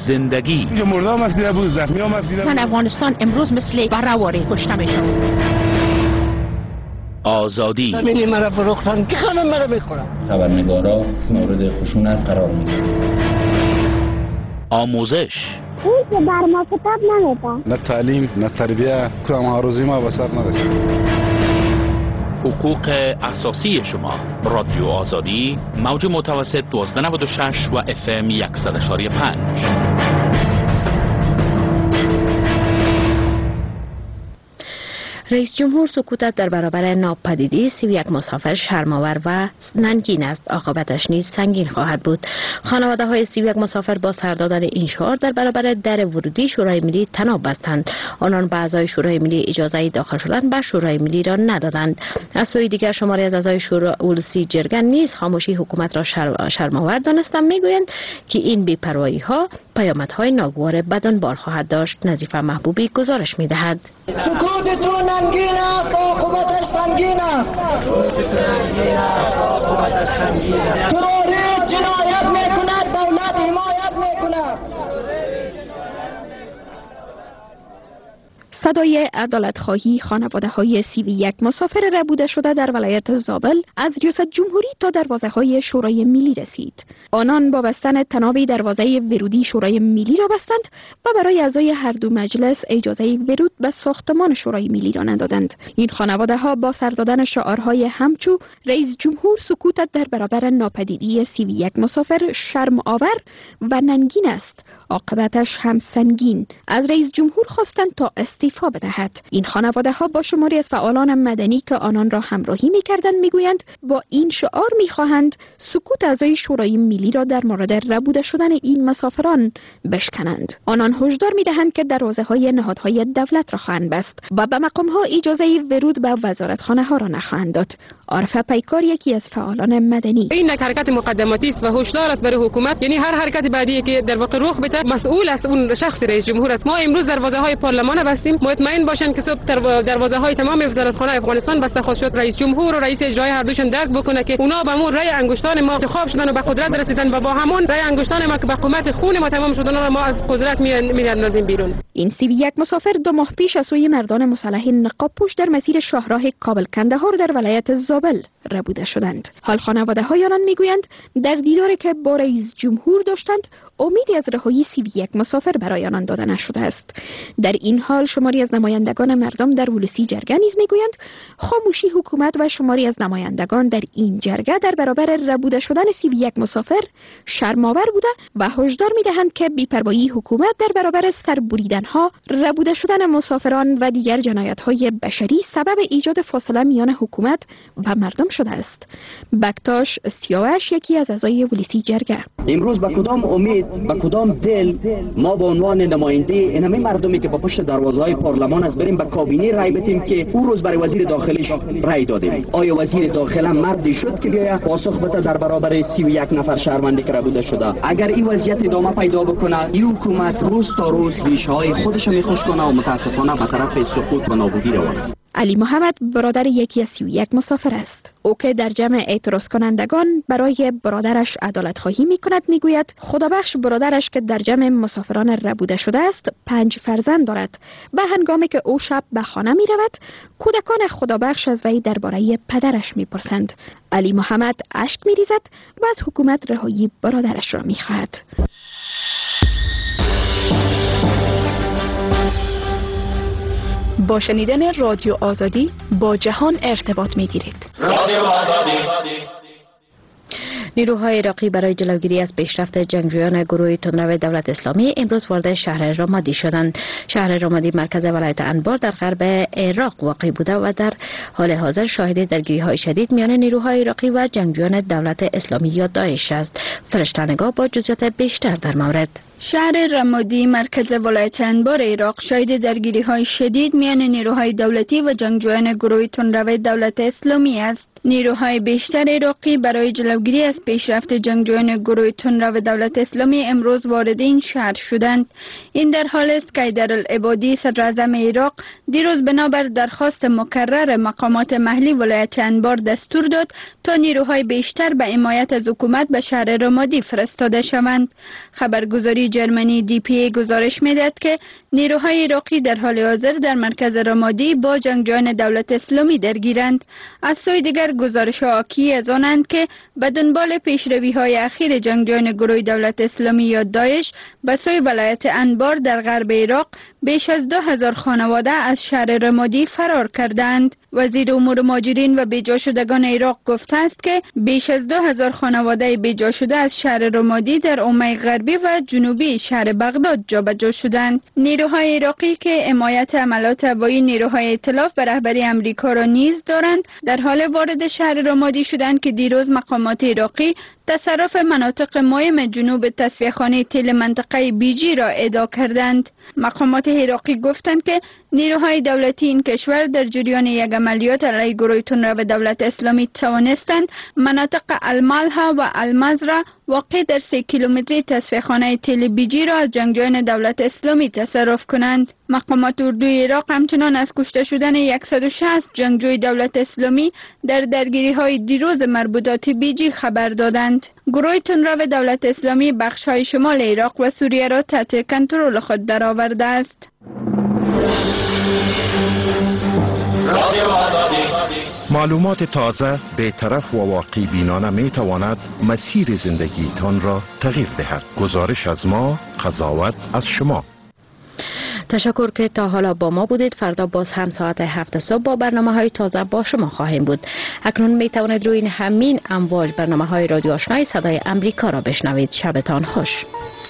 زندگی. اینجا مردم افزیده بود، زخمی هم افزیده بود. من افغانستان امروز مثل برهواری کشته میشم. آزادی. همینی مرا فروختن که همه مرا میخورن. خبرنگارا مورد خشونت قرار میگیرن. آموزش. این که بر ما کتاب نمیده. نه تعلیم، نه تربیه، کدام هاروزی ما به سر نرسید. حقوق اساسی شما. رادیو آزادی، موج متوسط دوازده نود و شش و اف ام صد و پنج. رئیس جمهور سکوتت در برابر ناپدیدی سی و یک مسافر شرم‌آور و ننگین است، عاقبتش نیز سنگین خواهد بود. خانواده های سی و یک مسافر با سر دادن این شعار در برابر در ورودی شورای ملی تناب بستند. آنان به اعضای شورای ملی اجازه داخل شدن به شورای ملی را ندادند. از سوی دیگر شماری از اعضای شورای اولسی جرگه نیز خاموشی حکومت را شرم‌آور دانستند. میگویند که این بی‌پروایی ها پیامدهای ناگوار به دنبال خواهد داشت. نظیفه محبوبی گزارش می‌دهد. سکوتتون سنگین است، عاقبتش سنگین است. تروریست جنایت میکند، دولت حمایت میکند. صدای عدالت‌خواهی خانواده های سی و یک مسافر ربوده شده در ولایت زابل از ریاست جمهوری تا دروازه های شورای ملی رسید. آنان با بستن طناب دروازه ورودی شورای ملی را بستند و برای اعضای هر دو مجلس اجازه ورود به ساختمان شورای ملی را ندادند. این خانواده ها با سر دادن شعارهای همچو رئیس جمهور سکوتت در برابر ناپدیدی سی و یک مسافر شرم آور و ننگین است، عاقبتش هم سنگین، از رئیس جمهور خواستند تا استعفا بدهد. این خانواده ها با شماری از فعالان مدنی که آنان را همراهی می‌کردند میگویند با این شعار می‌خواهند سکوت اعضای شورای ملی را در مورد ربوده شدن این مسافران بشکنند. آنان هشدار می‌دهند که دروازه‌های نهادهای دولت را خواهند بست و به مقام‌ها اجازه ورود به وزارتخانه ها را نخواهند داد. عارفه پیکار یکی از فعالان مدنی: این یک حرکت مقدماتی است و هشدار است برای حکومت، یعنی هر حرکت بعدی که در واقع رخ بده مسئول است اون شخص رئیس جمهور است. ما امروز دروازه های پارلمان بستیم، مطمئن باشند که صبح دروازه های تمام وزارتخانه افغانستان بسته خواهد شد. رئیس جمهور و رئیس اجرایی هر دوشون درک بکنه که اونا به همون رأی انگشتان ما انتخاب شدن و به قدرت رسیدن و با همون رأی انگشتان ما که به قومت خون ما تمام شدن را ما از قدرت میاندازیم بیرون. این سی و یک مسافر دو ماه پیش از سوی مردان مسلح نقاب پوش در مسیر شاهراه کابل کندهار در ولایت زابل ربوده شدند. حال خانواده های آنان میگویند در دیداری که با رئیس جمهور داشتند امیدی از رهایی سی و یک مسافر برای آنان داده نشده است. در این حال شماری از نمایندگان مردم در ولسی جرگه نیز میگویند خاموشی حکومت و شماری از نمایندگان در این جرگه در برابر ربوده شدن سی و یک مسافر شرم‌آور بوده و هشدار میدهند که بی‌پروایی حکومت در برابر سربریدن‌ها، ربوده شدن مسافران و دیگر جنایت‌های بشری سبب ایجاد فاصله میان حکومت و مردم شده است. بکتاش سیاوش یکی از اعضای ولسی جرگه: امروز با کدام امید، با کدام دل ما به عنوان نماینده این همه مردمی که با پشت دروازه‌های پارلمان از بریم به کابینه رای بدیم که او روز برای وزیر داخلیش رای دادیم؟ آیا وزیر داخله مردی شد که بیاید پاسخ بده در برابر سی و یک نفر شهروندی که ربوده شده؟ اگر این وضعیت ادامه پیدا بکنه، این حکومت روز تا روز ریشه‌های خودش میخوش کنه و متاسفانه به طرف سقوط و نابودی روان است. علی محمد برادر یکی از سی و یک مسافر است. او که در جمع اعتراض کنندگان برای برادرش عدالت خواهی می کند می گوید خدابخش برادرش که در جمع مسافران ربوده شده است پنج فرزند دارد. به هنگامی که او شب به خانه می رود کودکان خدابخش از وی درباره پدرش می پرسند. علی محمد اشک می ریزد و از حکومت رهایی برادرش را می خواهد. با شنیدن رادیو آزادی با جهان ارتباط می‌گیرید. رادیو آزادی. نیروهای عراقی برای جلوگیری از پیشرفت جنگجویان گروه تندرو دولت اسلامی امروز وارد شهر رامادی شدند. شهر رامادی مرکز ولایت انبار در غرب عراق واقع بوده و در حال حاضر شاهد درگیری‌های شدید میان نیروهای عراقی و جنگجویان دولت اسلامی یا داعش است. فرشته‌نگار با جزئیات بیشتر در مورد. شهر رامادی مرکز ولایت انبار عراق شاهد درگیری‌های شدید میان نیروهای دولتی و جنگجویان گروه تندرو دولت اسلامی است. نیروهای بیشتر عراقی برای جلوگیری از پیشرفت جنگجویان گروه تندرو دولت اسلامی امروز وارد این شهر شدند. این در حال است که حیدرالعبادی صدر اعظم عراق دیروز بنابر درخواست مکرر مقامات محلی ولایت انبار دستور داد تا نیروهای بیشتر به حمایت از حکومت به شهر رمادی فرستاده شوند. خبرگزاری جرمنی دی پی ای گزارش می‌دهد که نیروهای عراقی در حال حاضر در مرکز رمادی با جنگجویان دولت اسلامی درگیرند. از سوی دیگر گزارش حاکی از آنند که به دنبال پیشروی‌های اخیر جنگجویان گروه دولت اسلامی یا داعش به سوی ولایت انبار در غرب عراق بیش از دو هزار خانواده از شهر رمادی فرار کردند. وزیر امور مهاجرین و بیجا شدگان عراق گفته است که بیش از دو هزار خانواده بیجا شده از شهر رمادی در حومه غربی و جنوبی شهر بغداد جابجا شدند. نیروهای عراقی که حمایت عملات هوایی نیروهای ائتلاف به رهبری امریکا را نیز دارند در حال وارد شهر رمادی شدند که دیروز مقامات عراقی تصرف مناطق مهم جنوب تصفیه‌خانه تیل منطقه بیجی را ادعا کردند. مقامات عراقی گفتند که نیروهای دولتی این کشور در جریان یک عملیات علیه گروه تندرو دولت اسلامی توانستند مناطق الملها و المزرع واقع در سه کیلومتری تصفیه‌خانه تیل بیجی را از جنگجویان دولت اسلامی تصرف کنند. مقامات اردوی عراق همچنان از کشته شدن صد و شصت جنگجوی دولت اسلامی در درگیری‌های دیروز مربوطات بیجی خبر دادند. گروه تندرو دولت اسلامی بخش‌های شمال عراق و سوریه را تحت کنترل خود درآورده است. معلومات تازه، بی‌طرف و واقع بینانه می تواند مسیر زندگیتان را تغییر دهد. گزارش از ما، قضاوت از شما. تشکر که تا حالا با ما بودید. فردا باز هم ساعت هفت صبح با برنامه های تازه با شما خواهیم بود. اکنون می توانید روی همین امواج برنامه های رادیو آشنای صدای امریکا را بشنوید. شبتان خوش.